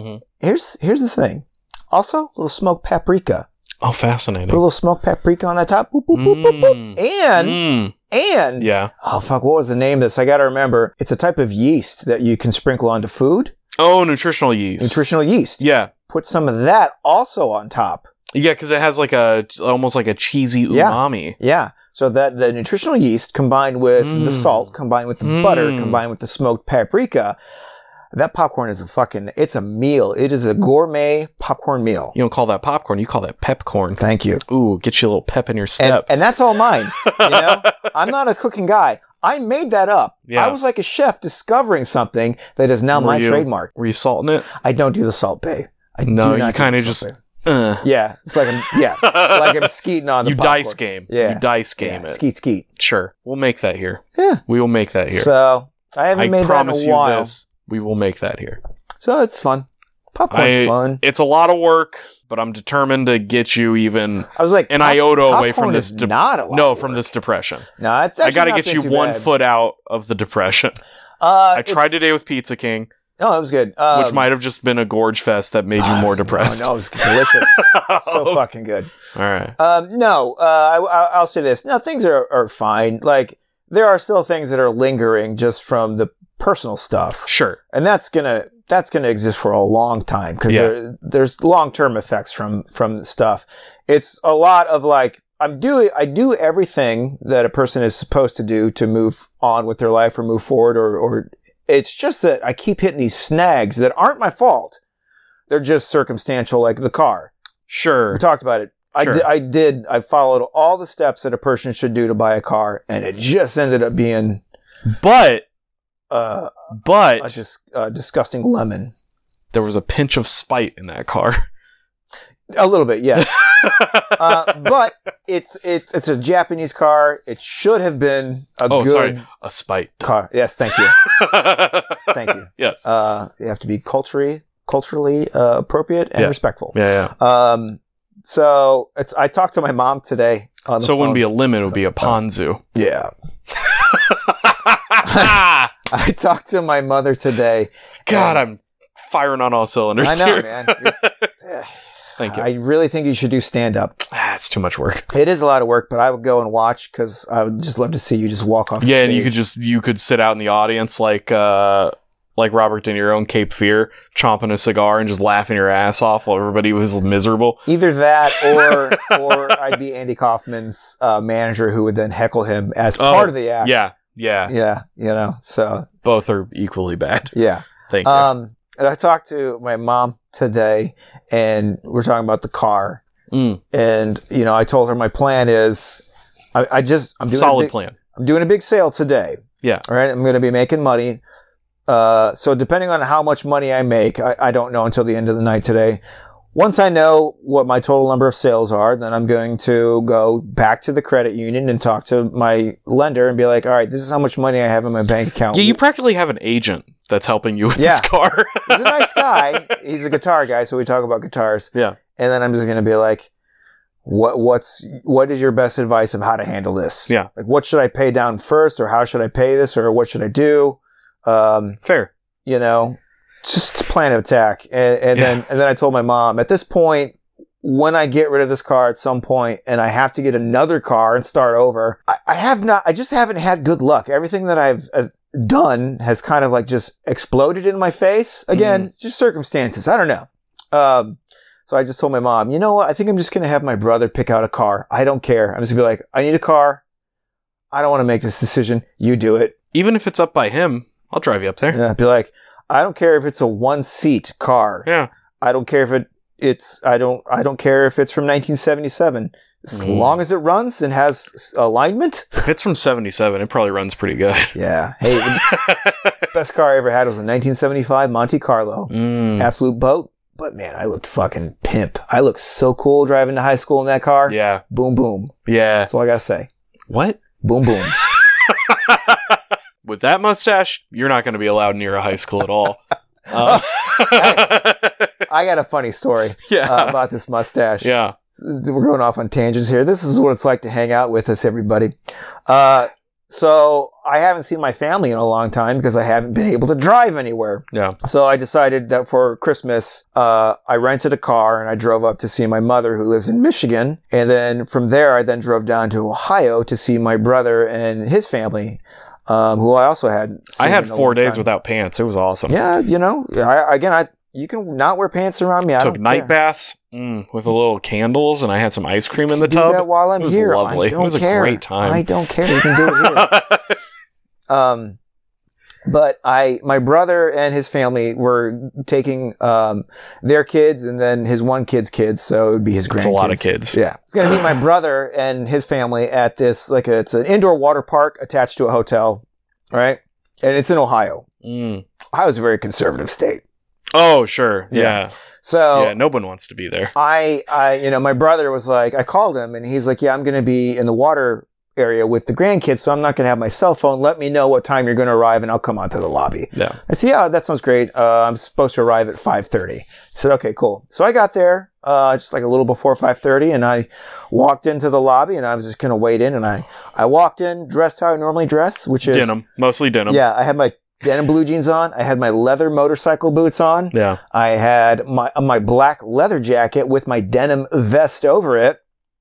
here's here's the thing. Also, a little smoked paprika. Oh, fascinating. Put a little smoked paprika on that top. Boop, boop, boop, boop, boop. Mm. And, Mm. and, Yeah. oh, fuck, what was the name of this? I got to remember. It's a type of yeast that you can sprinkle onto food. Oh, nutritional yeast. Nutritional yeast. Yeah. Put some of that also on top. Yeah, because it has like a, almost like a cheesy Yeah. umami. Yeah. So that the nutritional yeast combined with Mm. the salt, combined with the Mm. butter, combined with the smoked paprika, that popcorn is a fucking, it's a meal. It is a gourmet popcorn meal. You don't call that popcorn, you call that pepcorn. Thank you. Ooh, get you a little pep in your And, step. and that's all mine. You know, I'm not a cooking guy. I made that up. Yeah. I was like a chef discovering something that is now Were my you- trademark. Were you salting it? I don't do the salt bay. I No, do not you do kinda the just- Salt Bae. Uh. Yeah, it's like I'm yeah, like I'm skeeting on the You popcorn. dice game. Yeah. You dice game Yeah, it. skeet skeet. Sure. We'll make that here. Yeah. We will make that here. So I haven't I made promise that in a you while. this. We will make that here. So it's fun. Popcorn's I- fun. It's a lot of work, but I'm determined to get you even I was like an pop- iota away from popcorn this. is de- not a lot no, of from work. this depression. No, it's I actually got to not get been you too one bad. foot out of the depression. Uh, I tried it's- today with Pizza King, No, that was good. Um, which might have just been a gorge fest that made you more depressed. No, no, it was delicious. So fucking good. All right. Um, no, uh, I, I, I'll say this. No, things are, are fine. Like, there are still things that are lingering just from the personal stuff. Sure. And that's gonna, that's gonna exist for a long time because Yeah. there, there's long-term effects from, from the stuff. It's a lot of like, I'm doing, I do everything that a person is supposed to do to move on with their life or move forward or, or it's just that I keep hitting these snags that aren't my fault. They're just circumstantial, like the car. Sure. We talked about it. I, Sure. di- I did. I followed all the steps that a person should do to buy a car, and it just ended up being But, uh, but a just uh, disgusting lemon. there was a pinch of spite in that car. A little bit, yes. uh, but it's it's it's a Japanese car. It should have been a oh, good sorry. A spite. car. Yes, thank you. Thank you. Yes. Uh, you have to be culturally culturally uh, appropriate and Yeah. respectful. yeah, yeah. Um, so it's. I talked to my mom today. On the So it wouldn't phone. be a lemon, it would be a ponzu. Yeah. I talked to my mother today. God, and- I'm firing on all cylinders I know, here. man. You're- Thank you. I really think you should do stand up. Ah, it's too much work. It is a lot of work, but I would go and watch because I would just love to see you just walk off. Yeah, the and you stage. could just you could sit out in the audience like uh like Robert De Niro in Cape Fear, chomping a cigar and just laughing your ass off while everybody was miserable. Either that, or or I'd be Andy Kaufman's uh, manager, who would then heckle him as Oh, part of the act. Yeah, yeah. yeah, you know. So Both are equally bad. yeah. Thank you. Um, and I talked to my mom today, and we're talking about the car. Mm, And you know, I told her my plan is, I, I just I'm doing a solid big, plan. I'm doing a big sale today. Yeah. All right. I'm going to be making money. Uh, so depending on how much money I make, I, I don't know until the end of the night today. Once I know what my total number of sales are, then I'm going to go back to the credit union and talk to my lender and be like, all right, this is how much money I have in my bank account. Yeah, you practically have an agent that's helping you with Yeah. this car. He's a nice guy. He's a guitar guy. So we talk about guitars. Yeah. And then I'm just going to be like, what, what's, what is your best advice of how to handle this? Yeah. Like, what should I pay down first, or how should I pay this, or what should I do? Um, Fair. you know, just plan of attack. And, and Yeah. then, and then I told my mom, at this point, when I get rid of this car at some point and I have to get another car and start over, I, I have not, I just haven't had good luck. Everything that I've uh, done has kind of like just exploded in my face. Again, just circumstances. I don't know. Um, so I just told my mom, you know what? I think I'm just going to have my brother pick out a car. I don't care. I'm just going to be like, I need a car. I don't want to make this decision. You do it. Even if it's up by him, I'll drive you up there. Yeah, be like, I don't care if it's a one-seat car. Yeah. I don't care if it it's I don't I don't care if it's from nineteen seventy-seven. As Mm. long as it runs and has s- alignment. If it's from seventy-seven, it probably runs pretty good. Yeah. Hey, the best car I ever had was a nineteen seventy-five Monte Carlo. Mm. Absolute boat. But man, I looked fucking pimp. I looked so cool driving to high school in that car. Yeah. Boom boom. Yeah. That's all I gotta say. What? Boom boom. With that mustache, you're not going to be allowed near a high school at all. Uh, I got a funny story yeah. uh, about this mustache. yeah. We're going off on tangents here. This is what it's like to hang out with us, everybody. Uh, so I haven't seen my family in a long time because I haven't been able to drive anywhere. Yeah. So I decided that for Christmas, uh, I rented a car and I drove up to see my mother who lives in Michigan. And then from there, I then drove down to Ohio to see my brother and his family, um, who I also had seen I had in a four long days time. without pants. It was awesome. Yeah, you know, I, again, I you can not wear pants around me. I Took don't night care. baths mm, with a little candles, and I had some ice cream in the Do tub. that while I'm it was here. lovely. I don't It was care. a great time. I don't care. You can do it here. um, but I, my brother and his family were taking um, their kids and then his one kid's kids, so it would be his grandkids. It's a lot of kids. Yeah, it's gonna meet my brother and his family at this like a, it's an indoor water park attached to a hotel, right? And it's in Ohio. Mm. Ohio's a very conservative state. Oh, sure. Yeah. Yeah. So yeah, no one wants to be there. I, I, you know, my brother was like, I called him and he's like, yeah, I'm going to be in the water area with the grandkids, so I'm not going to have my cell phone. Let me know what time you're going to arrive and I'll come out to the lobby. Yeah. I said, yeah, that sounds great. Uh, I'm supposed to arrive at five thirty. I said, okay, cool. So I got there, uh, just like a little before five thirty and I walked into the lobby and I was just going to wait in and I, I walked in dressed how I normally dress, which is Denim. Mostly denim. Yeah, I had my denim blue jeans on. I had my leather motorcycle boots on. Yeah. I had my uh, my black leather jacket with my denim vest over it.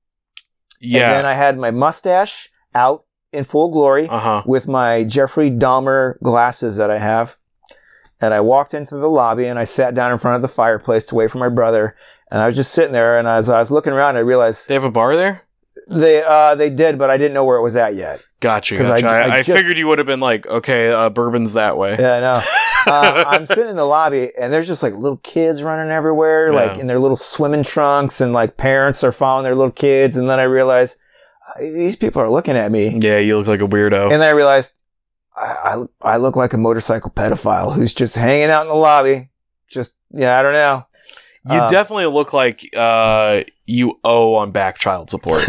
Yeah. And then I had my mustache out in full glory Uh-huh. with my Jeffrey Dahmer glasses that I have. And I walked into the lobby and I sat down in front of the fireplace to wait for my brother. And I was just sitting there and as I was looking around, I realized They have a bar there? they uh, they did, but I didn't know where it was at yet. Gotcha. 'Cause I gotcha. ju- I, I I just- figured you would have been like, okay, uh, bourbon's that way. Yeah, I know. uh, I'm sitting in the lobby and there's just like little kids running everywhere, Yeah. like in their little swimming trunks, and like parents are following their little kids. And then I realized uh, these people are looking at me. Yeah, you look like a weirdo. And then I realized I, I, I look like a motorcycle pedophile who's just hanging out in the lobby. Just, yeah, I don't know. you um, definitely look like uh, you owe on back child support.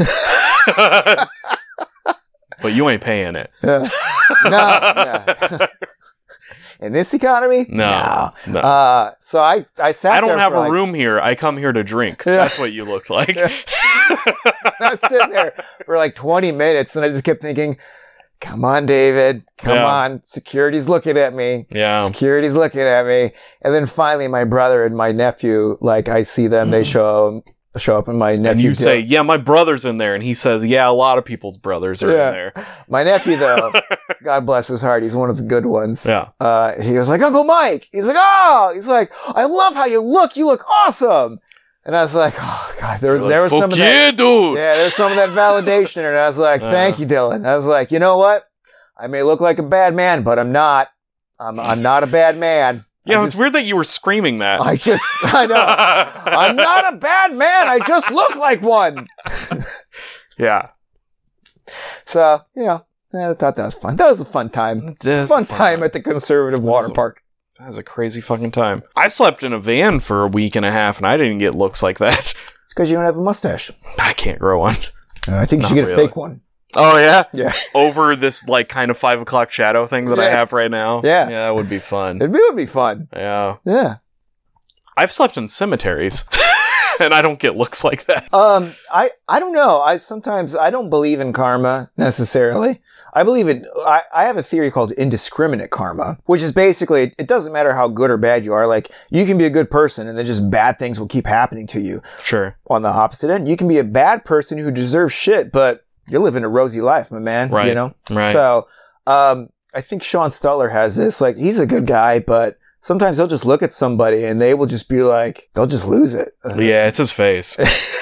But you ain't paying it. Yeah. No, yeah. In this economy? No. No. Uh, so I, I sat I don't there have for a like- room here. I come here to drink. Yeah. That's what you looked like. Yeah. I was sitting there for like twenty minutes and I just kept thinking, come on, David. Come Yeah. on. Security's looking at me. Yeah. Security's looking at me. And then finally my brother and my nephew, like I see them, they show show up and my nephew. And you Dylan- say, yeah, my brother's in there. And he says, yeah, a lot of people's brothers are Yeah. in there. my nephew though, God bless his heart, he's one of the good ones. Yeah. Uh, he was like, Uncle Mike. He's like, oh, he's like, I love how you look. You look awesome. And I was like, oh God, there, You're there like, was some "Fuck of that. yeah, dude. Yeah, there's some of that validation. And I was like, thank Uh. you, Dylan. I was like, you know what? I may look like a bad man, but I'm not. I'm, I'm not a bad man. Yeah, I it's just, weird that you were screaming that. I just, I know. I'm not a bad man. I just look like one. Yeah. So, you know, I thought that was fun. That was a fun time. That's fun a fun time at the conservative water was a- park. That was a crazy fucking time. I slept in a van for a week and a half, and I didn't get looks like that. It's because you don't have a mustache. I can't grow one. Uh, I think you Not should get really. a fake one. Oh, yeah? Yeah. Over this, like, kind of five o'clock shadow thing that I Yes. have right now? Yeah. Yeah, that would be fun. It would be fun. Yeah. Yeah. I've slept in cemeteries, and I don't get looks like that. Um, I, I don't know. I sometimes, I don't believe in karma necessarily. I believe in, I, I have a theory called indiscriminate karma, which is basically, it doesn't matter how good or bad you are. Like, you can be a good person and then just bad things will keep happening to you. Sure. On the opposite end, you can be a bad person who deserves shit, but you're living a rosy life, my man. Right. You know? Right. So, um, I think Sean Stutler has this. Like, he's a good guy, but sometimes he'll just look at somebody and they will just be like, they'll just lose it. Yeah, it's his face.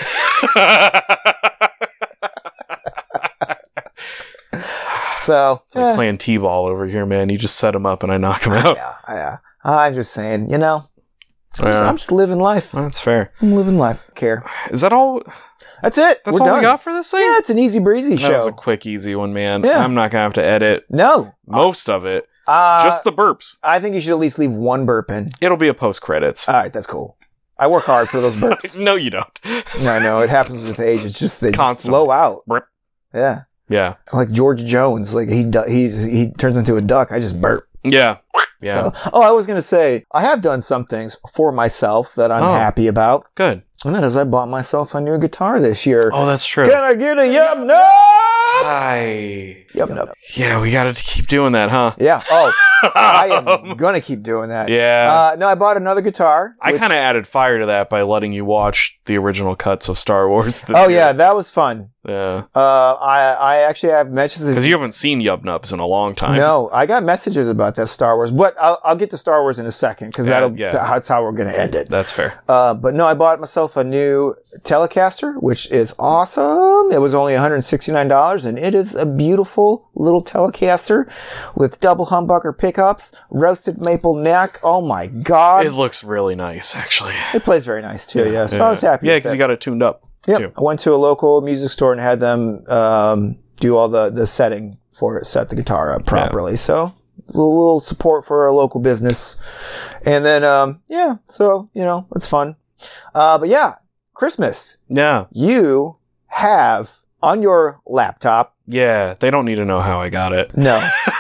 So, It's like eh, playing t-ball over here, man. You just set him up and I knock him out. yeah, yeah. I'm just saying, you know, I'm, just, Yeah. I'm just living life. That's fair. I'm living life. Care. Is that all? That's it. That's We're all done. we got for this thing? Yeah, it's an easy breezy That was show. a quick, easy one, man. Yeah. I'm not gonna have to edit No, most of it. uh, Just the burps. I think you should at least leave one burp in. It'll be a post credits. All right, that's cool. I work hard for those burps. no, you don't. I know it happens with age. It's just they just Constantly. flow out. Burp. Yeah, Yeah. like George Jones. Like he du- he's he turns into a duck. I just burp. Yeah. Yeah. So, oh, I was gonna say I have done some things for myself that I'm Oh. happy about, Good. and that is I bought myself a new guitar this year. Oh, that's true. Can I get a yum? No. I... Yub Nub. Yeah, we got to keep doing that, huh? Yeah. Oh, I am gonna keep doing that. Yeah. Uh, no, I bought another guitar. I which- kind of added fire to that by letting you watch the original cuts of Star Wars this Oh year. yeah, that was fun. Yeah. Uh, I I actually have messages. Because you haven't seen Yub Nubs in a long time. No, I got messages about that Star Wars, but I'll, I'll get to Star Wars in a second because Yeah, that'll yeah. that's how we're gonna end it. That's fair. Uh, but no, I bought myself a new Telecaster, which is awesome. It was only one hundred sixty-nine dollars, and it is a beautiful little Telecaster with double humbucker pickups, roasted maple neck. Oh my god, It looks really nice, actually. it plays very nice too. Yeah, so I was happy. Yeah, with because it. you got it tuned up. Yep. too. I went to a local music store and had them um, do all the, the setting for it, set the guitar up properly. So a little, little support for a local business. And then, um, yeah, so, you know, it's fun. Uh, but yeah, Christmas. Yeah. You have on your laptop. Yeah, they don't need to know how I got it. No.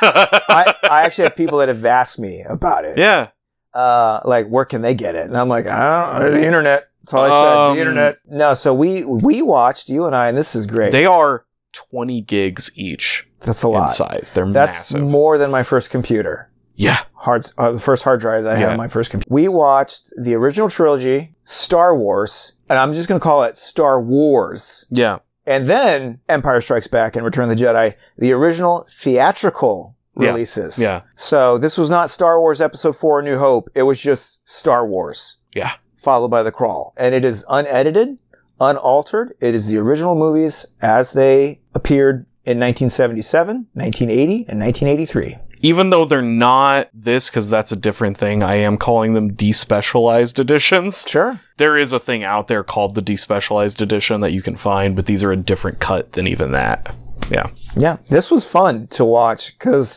I, I actually have people that have asked me about it. Yeah. Uh, like, where can they get it? And I'm like, I don't know, the internet. That's all I said. Um, the internet. No, so we we watched, you and I, and this is great. They are twenty gigs each That's a in lot. size. They're That's massive. more than my first computer. Yeah. Hard, uh, the first hard drive that I had Yeah. on my first computer. We watched the original trilogy, Star Wars, and I'm just going to call it Star Wars. Yeah. And then Empire Strikes Back and Return of the Jedi, the original theatrical Yeah. releases. Yeah. So this was not Star Wars Episode four, A New Hope. It was just Star Wars. Yeah. Followed by The Crawl. And it is unedited, unaltered. It is the original movies as they appeared in nineteen seventy-seven, nineteen eighty, and nineteen eighty-three. Even though they're not this, because that's a different thing, I am calling them despecialized editions. Sure. There is a thing out there called the despecialized edition that you can find, but these are a different cut than even that. Yeah. Yeah. This was fun to watch because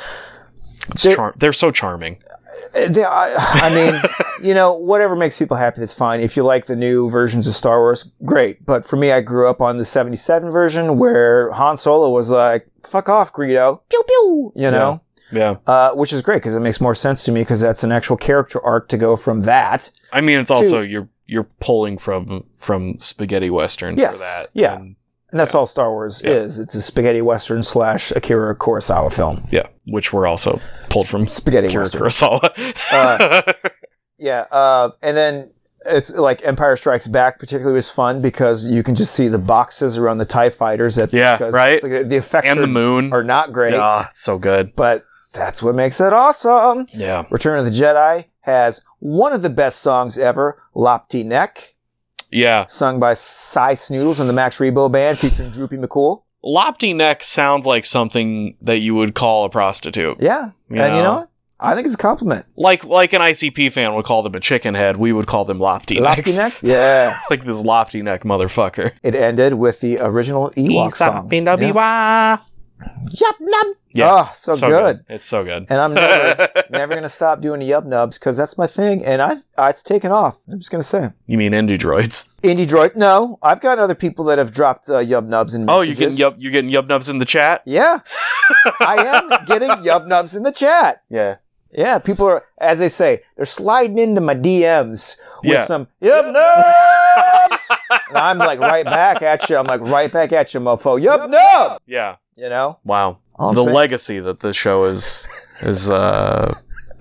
It's They're- char- they're so charming. they, I, I mean, you know, whatever makes people happy, that's fine. If you like the new versions of Star Wars, great. But for me, I grew up on the seventy-seven version where Han Solo was like, fuck off, Greedo. Pew, pew. You know? Yeah. Uh, which is great because it makes more sense to me because that's an actual character arc to go from that. I mean, it's also you're you're pulling from from spaghetti westerns Yes, for that. yeah. And, And that's Yeah. all Star Wars Yeah. is. It's a spaghetti western slash Akira Kurosawa film. yeah, which were also pulled from Spaghetti Akira western. Kurosawa. Uh, Yeah. Uh, and then it's like Empire Strikes Back particularly was fun because you can just see the boxes around the TIE fighters. At, Yeah, because right? The, the effects and are, the moon. are not great, Ah, so good. but that's what makes it awesome. Yeah. Return of the Jedi has one of the best songs ever, Lopty Neck, Yeah. sung by Cy Snoodles and the Max Rebo Band featuring Droopy McCool. Lopty neck sounds like something that you would call a prostitute. Yeah. You and you know? know what? I think it's a compliment. Like like an I C P fan would call them a chicken head, we would call them lopty Lopty necks. Neck? Yeah. Like this lopty neck motherfucker. It ended with the original Ewok song. Yeah. Yup nub. Yeah. Oh, so, good. It's so good. And I'm never, never going to stop doing the Yub Nubs because that's my thing. And I, I, it's taken off. I'm just going to say. You mean indie droids? Indie Droid. No, I've got other people that have dropped uh, Yub Nubs in Oh, messages. you getting yub you getting yub nubs in the chat? Yeah. I am getting Yub Nubs in the chat. Yeah. Yeah, people are, as they say, they're sliding into my D Ms with Yeah. some Yub Nubs. And I'm like right back at you. I'm like right back at you, mofo. Yub Nub. Yeah. You know? Wow. All I'm the saying- legacy that this show is is uh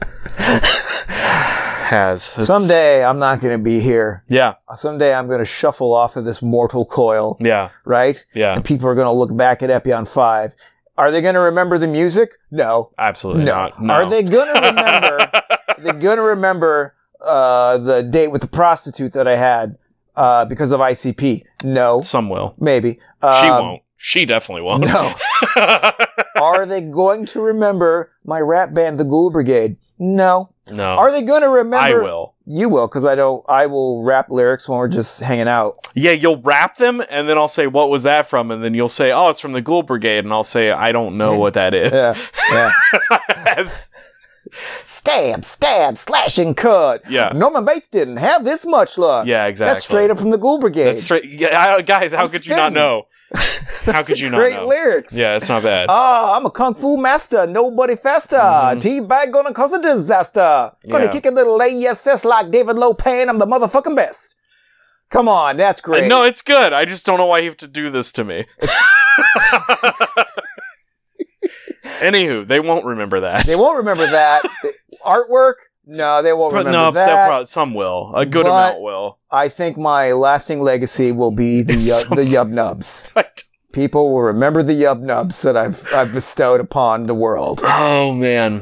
has. It's- Someday I'm not going to be here. Yeah. Someday I'm going to shuffle off of this mortal coil, Yeah. right? Yeah. And people are going to look back at Epion five. Are they going to remember the music? No. Absolutely No. not. No. Are they going to remember? They're going to remember uh, the date with the prostitute that I had uh, because of I C P? No. Some will. Maybe. She Um, won't. She definitely won't. No. Are they going to remember my rap band, the Ghoul Brigade? No. No. Are they going to remember? I will. You will, because I don't. I will rap lyrics when we're just hanging out. Yeah, you'll rap them, and then I'll say, what was that from? And then you'll say, oh, it's from the Ghoul Brigade. And I'll say, I don't know what that is. Yeah, yeah. As- Stab, stab, slash, and cut. Yeah. Norman Bates didn't have this much luck. yeah, exactly. That's straight up from the Ghoul Brigade. That's straight. Yeah, I- guys, how I'm could you not spitting. know? How That's could a you not great know? lyrics. Yeah, it's not bad. Ah, I'm a kung fu master, nobody faster. Mhm. Teabag gonna cause a disaster. Gonna Yeah. kick a little A S S like David Lopain. I'm the motherfucking best. Come on, that's great. no, it's good. I just don't know why you have to do this to me. Anywho, they won't remember that. They won't remember that. The artwork? No, they won't But remember no, that. they'll probably, some will. A good But- amount will. I think my lasting legacy will be the uh, Some- the Yub Nubs. People will remember the Yub Nubs that I've I've bestowed upon the world. Oh man.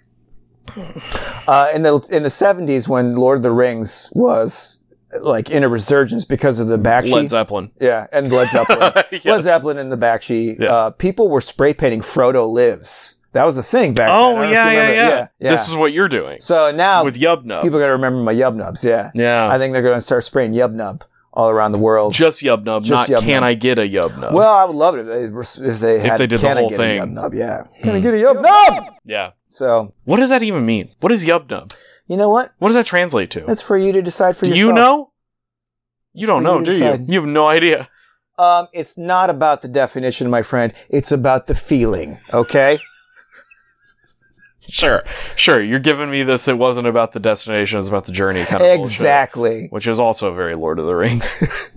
Uh, in the in the seventies, when Lord of the Rings was like in a resurgence because of the Bakshi, Led Zeppelin. yeah, and Led Zeppelin, Yes. Led Zeppelin and the Bakshi, Yeah. uh, people were spray painting Frodo Lives. That was the thing back then. I Oh don't know if yeah, you yeah, remember- yeah, yeah. This is what you're doing So now with Yub Nub. people are gonna remember my Yub Nubs. Yeah, yeah. I think they're gonna start spraying Yub Nub all around the world. Just Yub Nub, Just not Yub can Nub. I get a Yub Nub? Well, I would love it if they, were- if they had. they did the can I whole get thing. A Yub Nub? Yeah. Can I Hmm. get a Yub Nub? Yeah. So What does that even mean? What is Yub Nub? you know what? What does that translate to? That's for you to decide for Do yourself. you know? You don't For know, you to do you? decide. You have no idea. Um, it's not about the definition, my friend. It's about the feeling. Okay. Sure, sure. You're giving me this. It wasn't about the destination. It was about the journey. Kind of bullshit, Exactly. which is also very Lord of the Rings.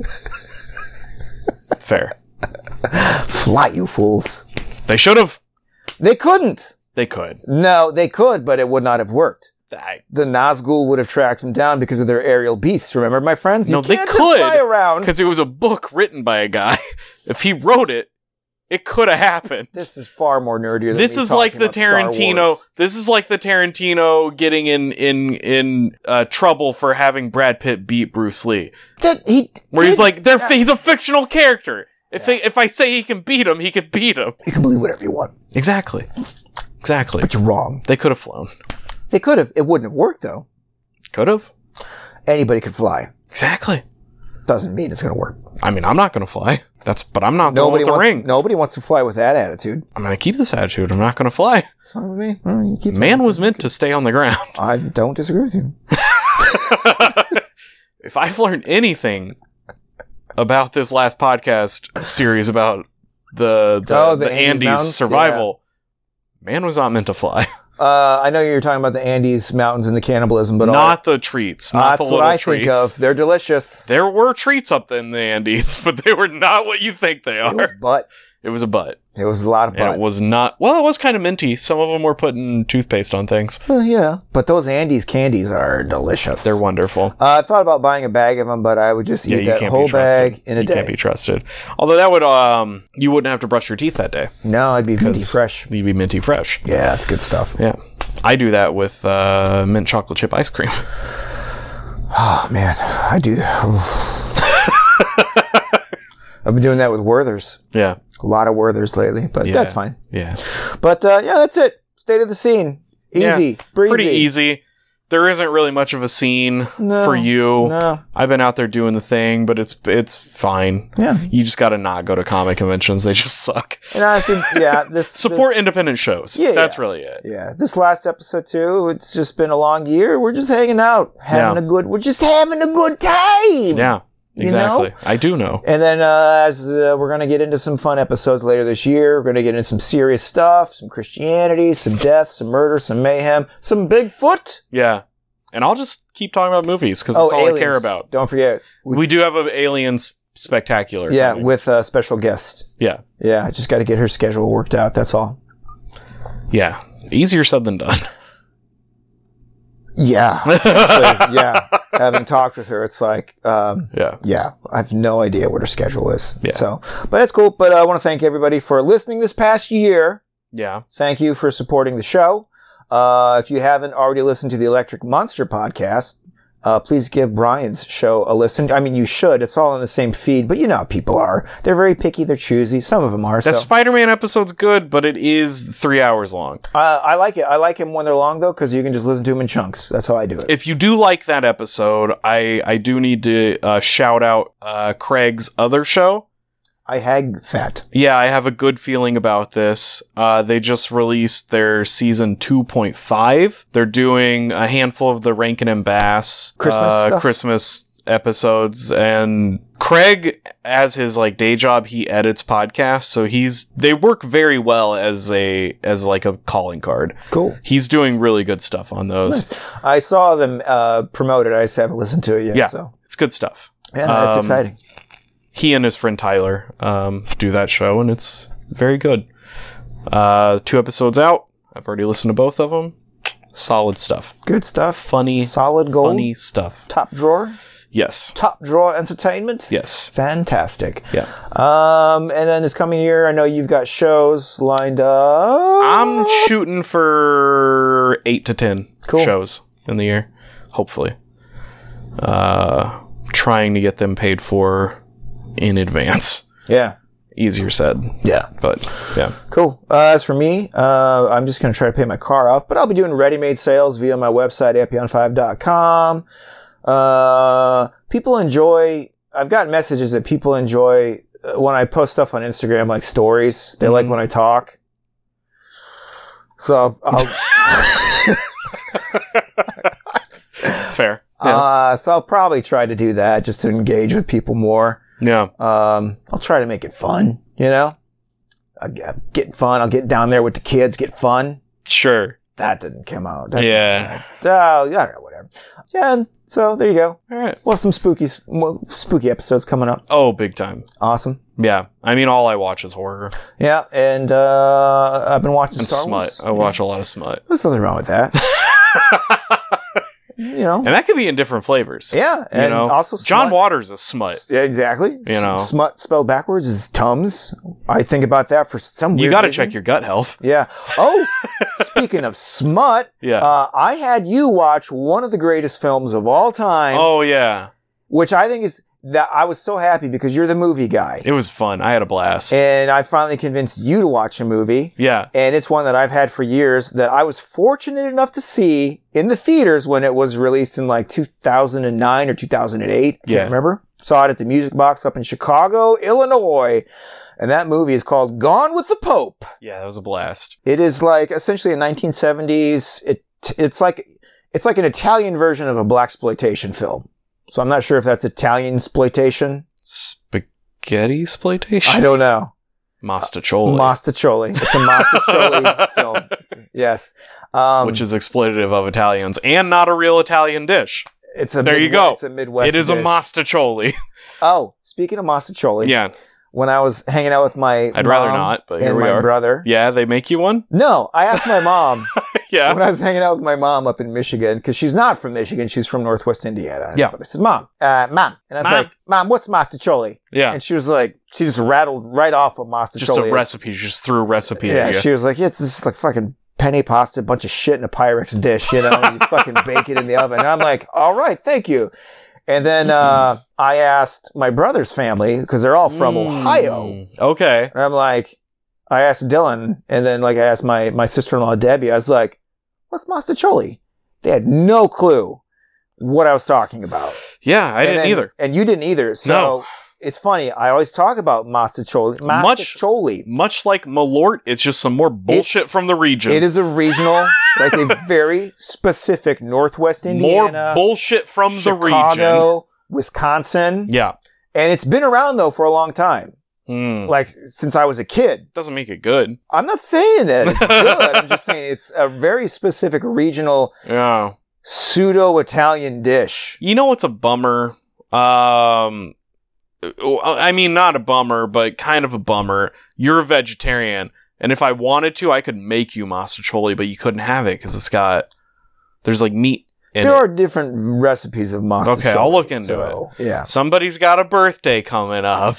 Fair. Fly, you fools. They should have. They couldn't. They could. No, they could, but it would not have worked. I, The Nazgul would have tracked them down because of their aerial beasts. Remember, my friends? You No, they can't just could, fly around. Because it was a book written by a guy. If he wrote it, it could have happened. This is far more nerdier than This me is like talking the about Star Tarantino. Wars. This is like the Tarantino getting in in in uh, trouble for having Brad Pitt beat Bruce Lee. That, he, Where he's he- like, they're, yeah. he's a fictional character. If Yeah. I, if I say he can beat him, he can beat him. You can believe whatever you want, Exactly. Exactly. but you're wrong. They could have flown. They could have. It wouldn't have worked, though. Could have. Anybody could fly. Exactly. Doesn't mean it's going to work. I mean, I'm not going to fly. That's, but I'm not the one Nobody with the wants. ring. Nobody wants to fly with that attitude. I'm going to keep this attitude. I'm not going to fly. What's wrong with me? Well, you keep that Man was attitude. meant to stay on the ground. I don't disagree with you. If I've learned anything about this last podcast series about the the, Oh, the the Andes Andes, Mountains? survival, man was not meant to fly. Uh, I know you're talking about the Andes Mountains and the cannibalism, but all, Not the treats. Not that's the what little I treats. think of. They're delicious. There were treats up in the Andes, but they were not what you think they It was are. butt. It was a butt. It was a lot of And butt. it was not. Well, it was kind of minty. Some of them were putting toothpaste on things. Well, yeah, but those Andes candies are delicious. They're wonderful. Uh, I thought about buying a bag of them, but I would just Yeah, eat you that can't whole be trusted. bag in a you day. can't be trusted. Although that would, um, you wouldn't have to brush your teeth that day. No, I'd be minty 'Cause fresh. You'd be minty fresh. Yeah, that's good stuff. Yeah. I do that with uh, mint chocolate chip ice cream. Oh man, I do. I've been doing that with Werther's. Yeah. A lot of Werther's lately, but Yeah. that's fine. Yeah. But uh, yeah, that's it. State of the scene. Easy, breezy. Pretty easy. There isn't really much of a scene No, for you. No, I've been out there doing the thing, but it's it's fine. yeah. You just got to not go to comic conventions. They just suck. And honestly, yeah, this Support independent shows. Yeah, That's yeah. really it. This, yeah, this last episode too. It's just been a long year. We're just hanging out, having Yeah. a good. We're just having a good time. Yeah, You exactly. know? I do know. And then uh, as uh, we're gonna get into some fun episodes later this year, we're gonna get into some serious stuff, some Christianity, some death, some murder, some mayhem, some Bigfoot. Yeah. And I'll just keep talking about movies because Oh, that's all aliens. I care about. Don't forget. We, We do have an Aliens Spectacular. yeah, coming. with a special guest. Yeah. Yeah, I just got to get her schedule worked out. That's all. Yeah. Easier said than done. Yeah. Actually, yeah. Having talked with her, it's like, um, Yeah. yeah, I have no idea what her schedule is. Yeah. So, but that's cool. But I want to thank everybody for listening this past year. Yeah. Thank you for supporting the show. Uh, if you haven't already listened to the Electric Monster podcast, uh, please give Brian's show a listen. I mean, you should. It's all in the same feed, but you know how people are. They're very picky. They're choosy. Some of them are. That so. Spider-Man episode's good, but it is three hours long. Uh, I like it. I like them when they're long, though, because you can just listen to them in chunks. That's how I do it. If you do like that episode, I, I do need to uh, shout out uh, Craig's other show. I hag fat. Yeah, I have a good feeling about this. Uh, they just released their season two point five. They're doing a handful of the Rankin and Bass Christmas uh, stuff? Christmas episodes, and Craig, as his like day job, he edits podcasts, so he's they work very well as a as like a calling card. Cool. He's doing really good stuff on those. Nice. I saw them uh, promoted. I just haven't listened to it yet. Yeah. So It's good stuff. yeah, that's Um, exciting. he and his friend Tyler um, do that show, and it's very good. Uh, two episodes out. I've already listened to both of them. Solid stuff. Good stuff. Funny. Solid gold. Funny stuff. Top drawer. Yes. Top drawer entertainment. Yes. Fantastic. Yeah. Um, and then this coming year, I know you've got shows lined up. I'm shooting for eight to ten Cool. shows in the year, hopefully. Uh, trying to get them paid for in advance. Yeah. Easier said, Yeah. but yeah. Cool. Uh, as for me, uh, I'm just going to try to pay my car off, but I'll be doing ready-made sales via my website, epion five dot com. Uh, people enjoy, I've gotten messages that people enjoy uh, when I post stuff on Instagram, like stories. They mm-hmm. like when I talk. So I'll... Fair. Yeah. Uh, so I'll probably try to do that just to engage with people more. Yeah. Um, I'll try to make it fun, you know? I'll get, get fun. I'll get down there with the kids, get fun. Sure. That didn't come out. That's yeah. Oh, yeah, whatever. Yeah, so there you go. All right. Well, some spooky, spooky episodes coming up. Oh, big time. Awesome. Yeah. I mean, all I watch is horror. Yeah, and uh, I've been watching and Star smut. Wars. I watch a lot of smut. There's nothing wrong with that. You know, and that could be in different flavors. Yeah, and you know, also John smut. Waters is smut. Yeah, exactly. You know, smut spelled backwards is Tums. I think about that for some. You got to reason. check your gut health. Yeah. Oh, speaking of smut, yeah, uh, I had you watch one of the greatest films of all time. Oh yeah, which I think is that I was so happy because you're the movie guy. It was fun. I had a blast, and I finally convinced you to watch a movie. Yeah, and it's one that I've had for years that I was fortunate enough to see in the theaters when it was released in like two thousand nine or two thousand eight. I can't yeah. remember. Saw it at the Music Box up in Chicago, Illinois. And that movie is called Gone with the Pope. Yeah, that was a blast. It is like essentially a nineteen seventies. It it's like it's like an Italian version of a blaxploitation film. So I'm not sure if that's Italian exploitation. Spaghetti exploitation? I don't know. Mastacholi. Mastacholi. It's a Mastacholi film. Yes. Um, Which is exploitative of Italians and not a real Italian dish. It's a there Midwest, you go. It's a Midwest It is dish. a Mastacholi. Oh, speaking of Mastacholi. Yeah. When I was hanging out with my I'd mom rather not, but here and we my are. brother. Yeah, they make you one? No, I asked my mom. Yeah. When I was hanging out with my mom up in Michigan, because she's not from Michigan, she's from Northwest Indiana. Yeah. But I said, Mom, uh, Mom. And I was Mom. like, Mom, what's Mastacholi? Yeah. And she was like, she just rattled right off what Mastacholi Just a is. recipe. She just threw a recipe Yeah, at you. she was like, yeah, it's this like fucking penne pasta, a bunch of shit in a Pyrex dish, you know, and you fucking bake it in the oven. And I'm like, all right, thank you. And then uh, I asked my brother's family, because they're all from Mm. Ohio. Okay. And I'm like, I asked Dylan, and then like I asked my, my sister-in-law Debbie, I was like, what's Mastacholi? They had no clue what I was talking about. Yeah, I And didn't then- either. And you didn't either. So No. it's funny. I always talk about Mastacholi. Much- Mastacholi. Much like Malort, it's just some more bullshit It's- from the region. It is a regional, like a very specific Northwest Indiana. More bullshit from the region. Chicago, Wisconsin. Yeah. And it's been around though for a long time. Mm. Like since I was a kid. Doesn't make it good. I'm not saying that it's good. I'm just saying it's a very specific regional Yeah. pseudo-Italian dish. You know what's a bummer? Um, I mean, not a bummer, but kind of a bummer. You're a vegetarian, and if I wanted to, I could make you mastacholi, but you couldn't have it because it's got there's like meat in There it. are different recipes of mastacholi. Okay, I'll look into so, it. Yeah. Somebody's got a birthday coming up.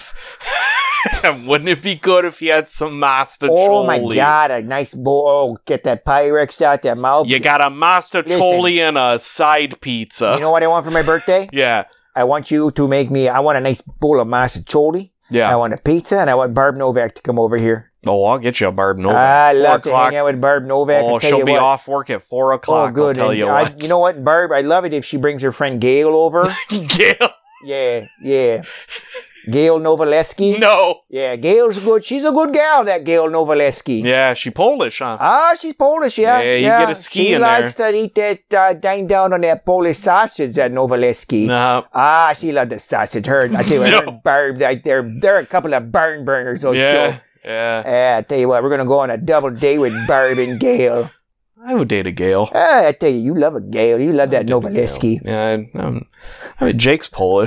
Wouldn't it be good if you had some mastacholi? Oh my god, a nice bowl. Oh, get that Pyrex out there, mouth. You got a mastacholi and a side pizza. You know what I want for my birthday? Yeah. I want you to make me, I want a nice bowl of mastacholi. Yeah. I want a pizza, and I want Barb Novak to come over here. Oh, I'll get you a Barb Novak. I Four love to o'clock. hang out with Barb Novak. Oh, I tell she'll you be what. off work at four o'clock. Oh, good. I'll tell And you I, what. you know what, Barb? I love it if she brings her friend Gail over. Gail? Yeah, yeah. Gail Novaleski. No. Yeah, Gail's good. She's a good gal, that Gail Novaleski. Yeah, she Polish, huh? Ah, she's Polish, yeah. Yeah, you get a ski she in likes to eat that, uh, dine down on that Polish sausage, that Novaleski. No. Ah, she loved the sausage. Her, I tell you what, No. her and Barb, like, they're, they're a couple of barn burners, those Yeah. two. Yeah. Yeah, I tell you what, we're gonna go on a double date with Barb and Gail. I would date a Gail. Ah, I tell you, you love a Gail. You love that I did a Novaleski. Gail. Yeah, I, um, I mean, Jake's Polish.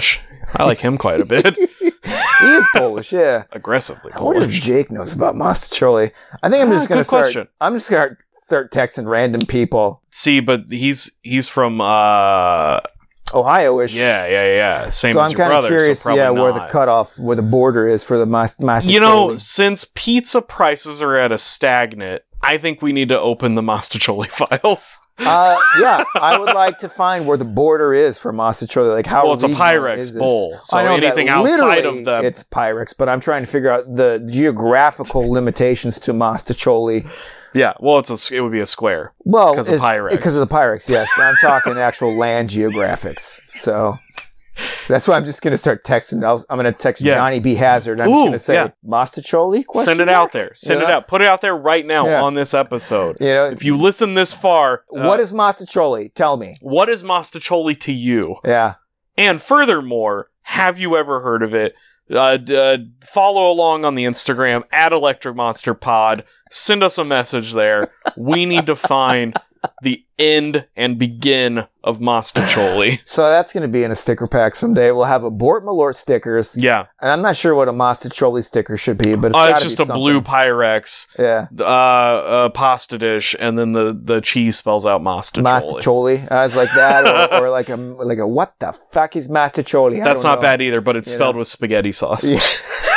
I like him quite a bit. He is Polish, yeah. Aggressively I wonder if Polish. Jake knows about Mastacholi. I think I'm Ah, just going to good start. question. I'm just going to start texting random people. See, but he's he's from uh Ohio-ish. yeah, yeah, yeah. Same So as I'm your kind of brother, curious, so probably yeah, where the not. cutoff, where the border is for the mas- Mastacholi. You know, since pizza prices are at a stagnant, I think we need to open the Mastacholi files. uh, yeah, I would like to find where the border is for Mastacholi. Like how Well, it's a regional Pyrex is this? bowl, so I know anything that outside literally of the- it's Pyrex, but I'm trying to figure out the geographical limitations to Mastacholi. Yeah, well, it's a it would be a square. Well, 'Cause of it's- Pyrex. Because of the Pyrex, yes. I'm talking actual land geographics. So that's why I'm just going to start texting. I'll, I'm going to text Yeah. Johnny B. Hazard. I'm Ooh, just going to say, yeah. Mastacholi? Question Send it mark? out there. Send You it know? out. Put it out there right now Yeah. on this episode. You know, If you listen this far, uh, what is Mastacholi? Tell me. what is Mastacholi to you? Yeah. And furthermore, have you ever heard of it? Uh, d- uh, follow along on the Instagram at Electric Monster Pod. Send us a message there. We need to find the end and begin of Mastacholi. So that's going to be in a sticker pack someday. We'll have a Bort Malort stickers. Yeah, And I'm not sure what a Mastacholi sticker should be, but it's, uh, it's gotta just be a something. blue Pyrex Yeah. uh, uh, pasta dish, and then the, the cheese spells out Mastacholi. Mastacholi. I was like that, or, or like a like a what the fuck is Mastacholi? I That's don't not know. bad either, but it's You spelled know? with spaghetti sauce. Yeah.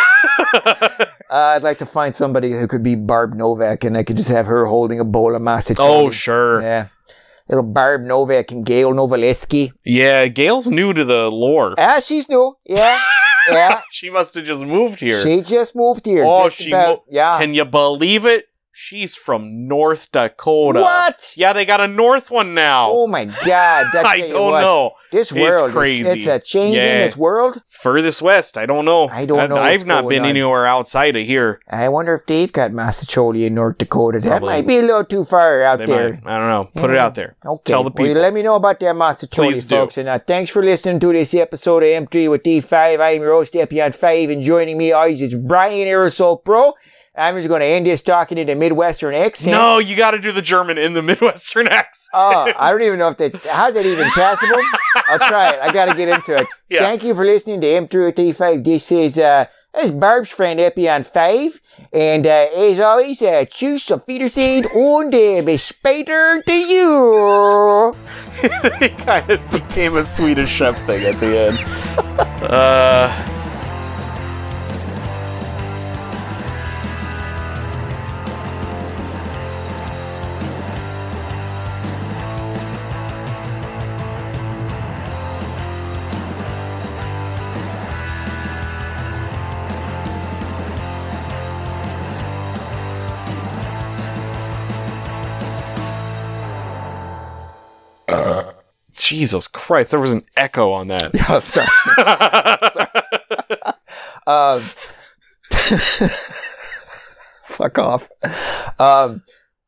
Uh, I'd like to find somebody who could be Barb Novak, and I could just have her holding a bowl of Mastacholi. Oh, sure. Yeah. Little Barb Novak and Gail Novaleski. Yeah, Gail's new to the lore. Ah, she's new. Yeah. Yeah. She must have just moved here. She just moved here. Oh, just she about- mo- Yeah. Can you believe it? She's from North Dakota. What? Yeah, they got a North one now. Oh my God! That's I don't know. This It's world, crazy. It's, it's a changing. Yeah. This world. Furthest west, I don't know. I don't know I've what's not going been on. anywhere outside of here. I wonder if they've got Mastacholi in North Dakota. That Probably. might be a little too far out They there. might. I don't know. Put it Yeah. out there. Okay. Tell the Well, people. let me know about that Mastacholi, Please do. folks. And uh, thanks for listening to this episode of M three with D five. I'm your host, Epion five, and joining me always is Brian Aerosol Pro. I'm just going to end this talking in a Midwestern accent. No, you got to do the German in the Midwestern accent. Oh, I don't even know if that, how's that even passable? I'll try it. I got to get into it. Yeah. Thank you for listening to M three with D five. This is, uh, this is Barb's friend Epion five. And, uh, as always, uh, tschüss auf Wiedersehen und uh, bis später to you. It kind of became a Swedish chef thing at the end. uh... Jesus Christ, there was an echo on that. Oh, sorry. Um, fuck off. Um,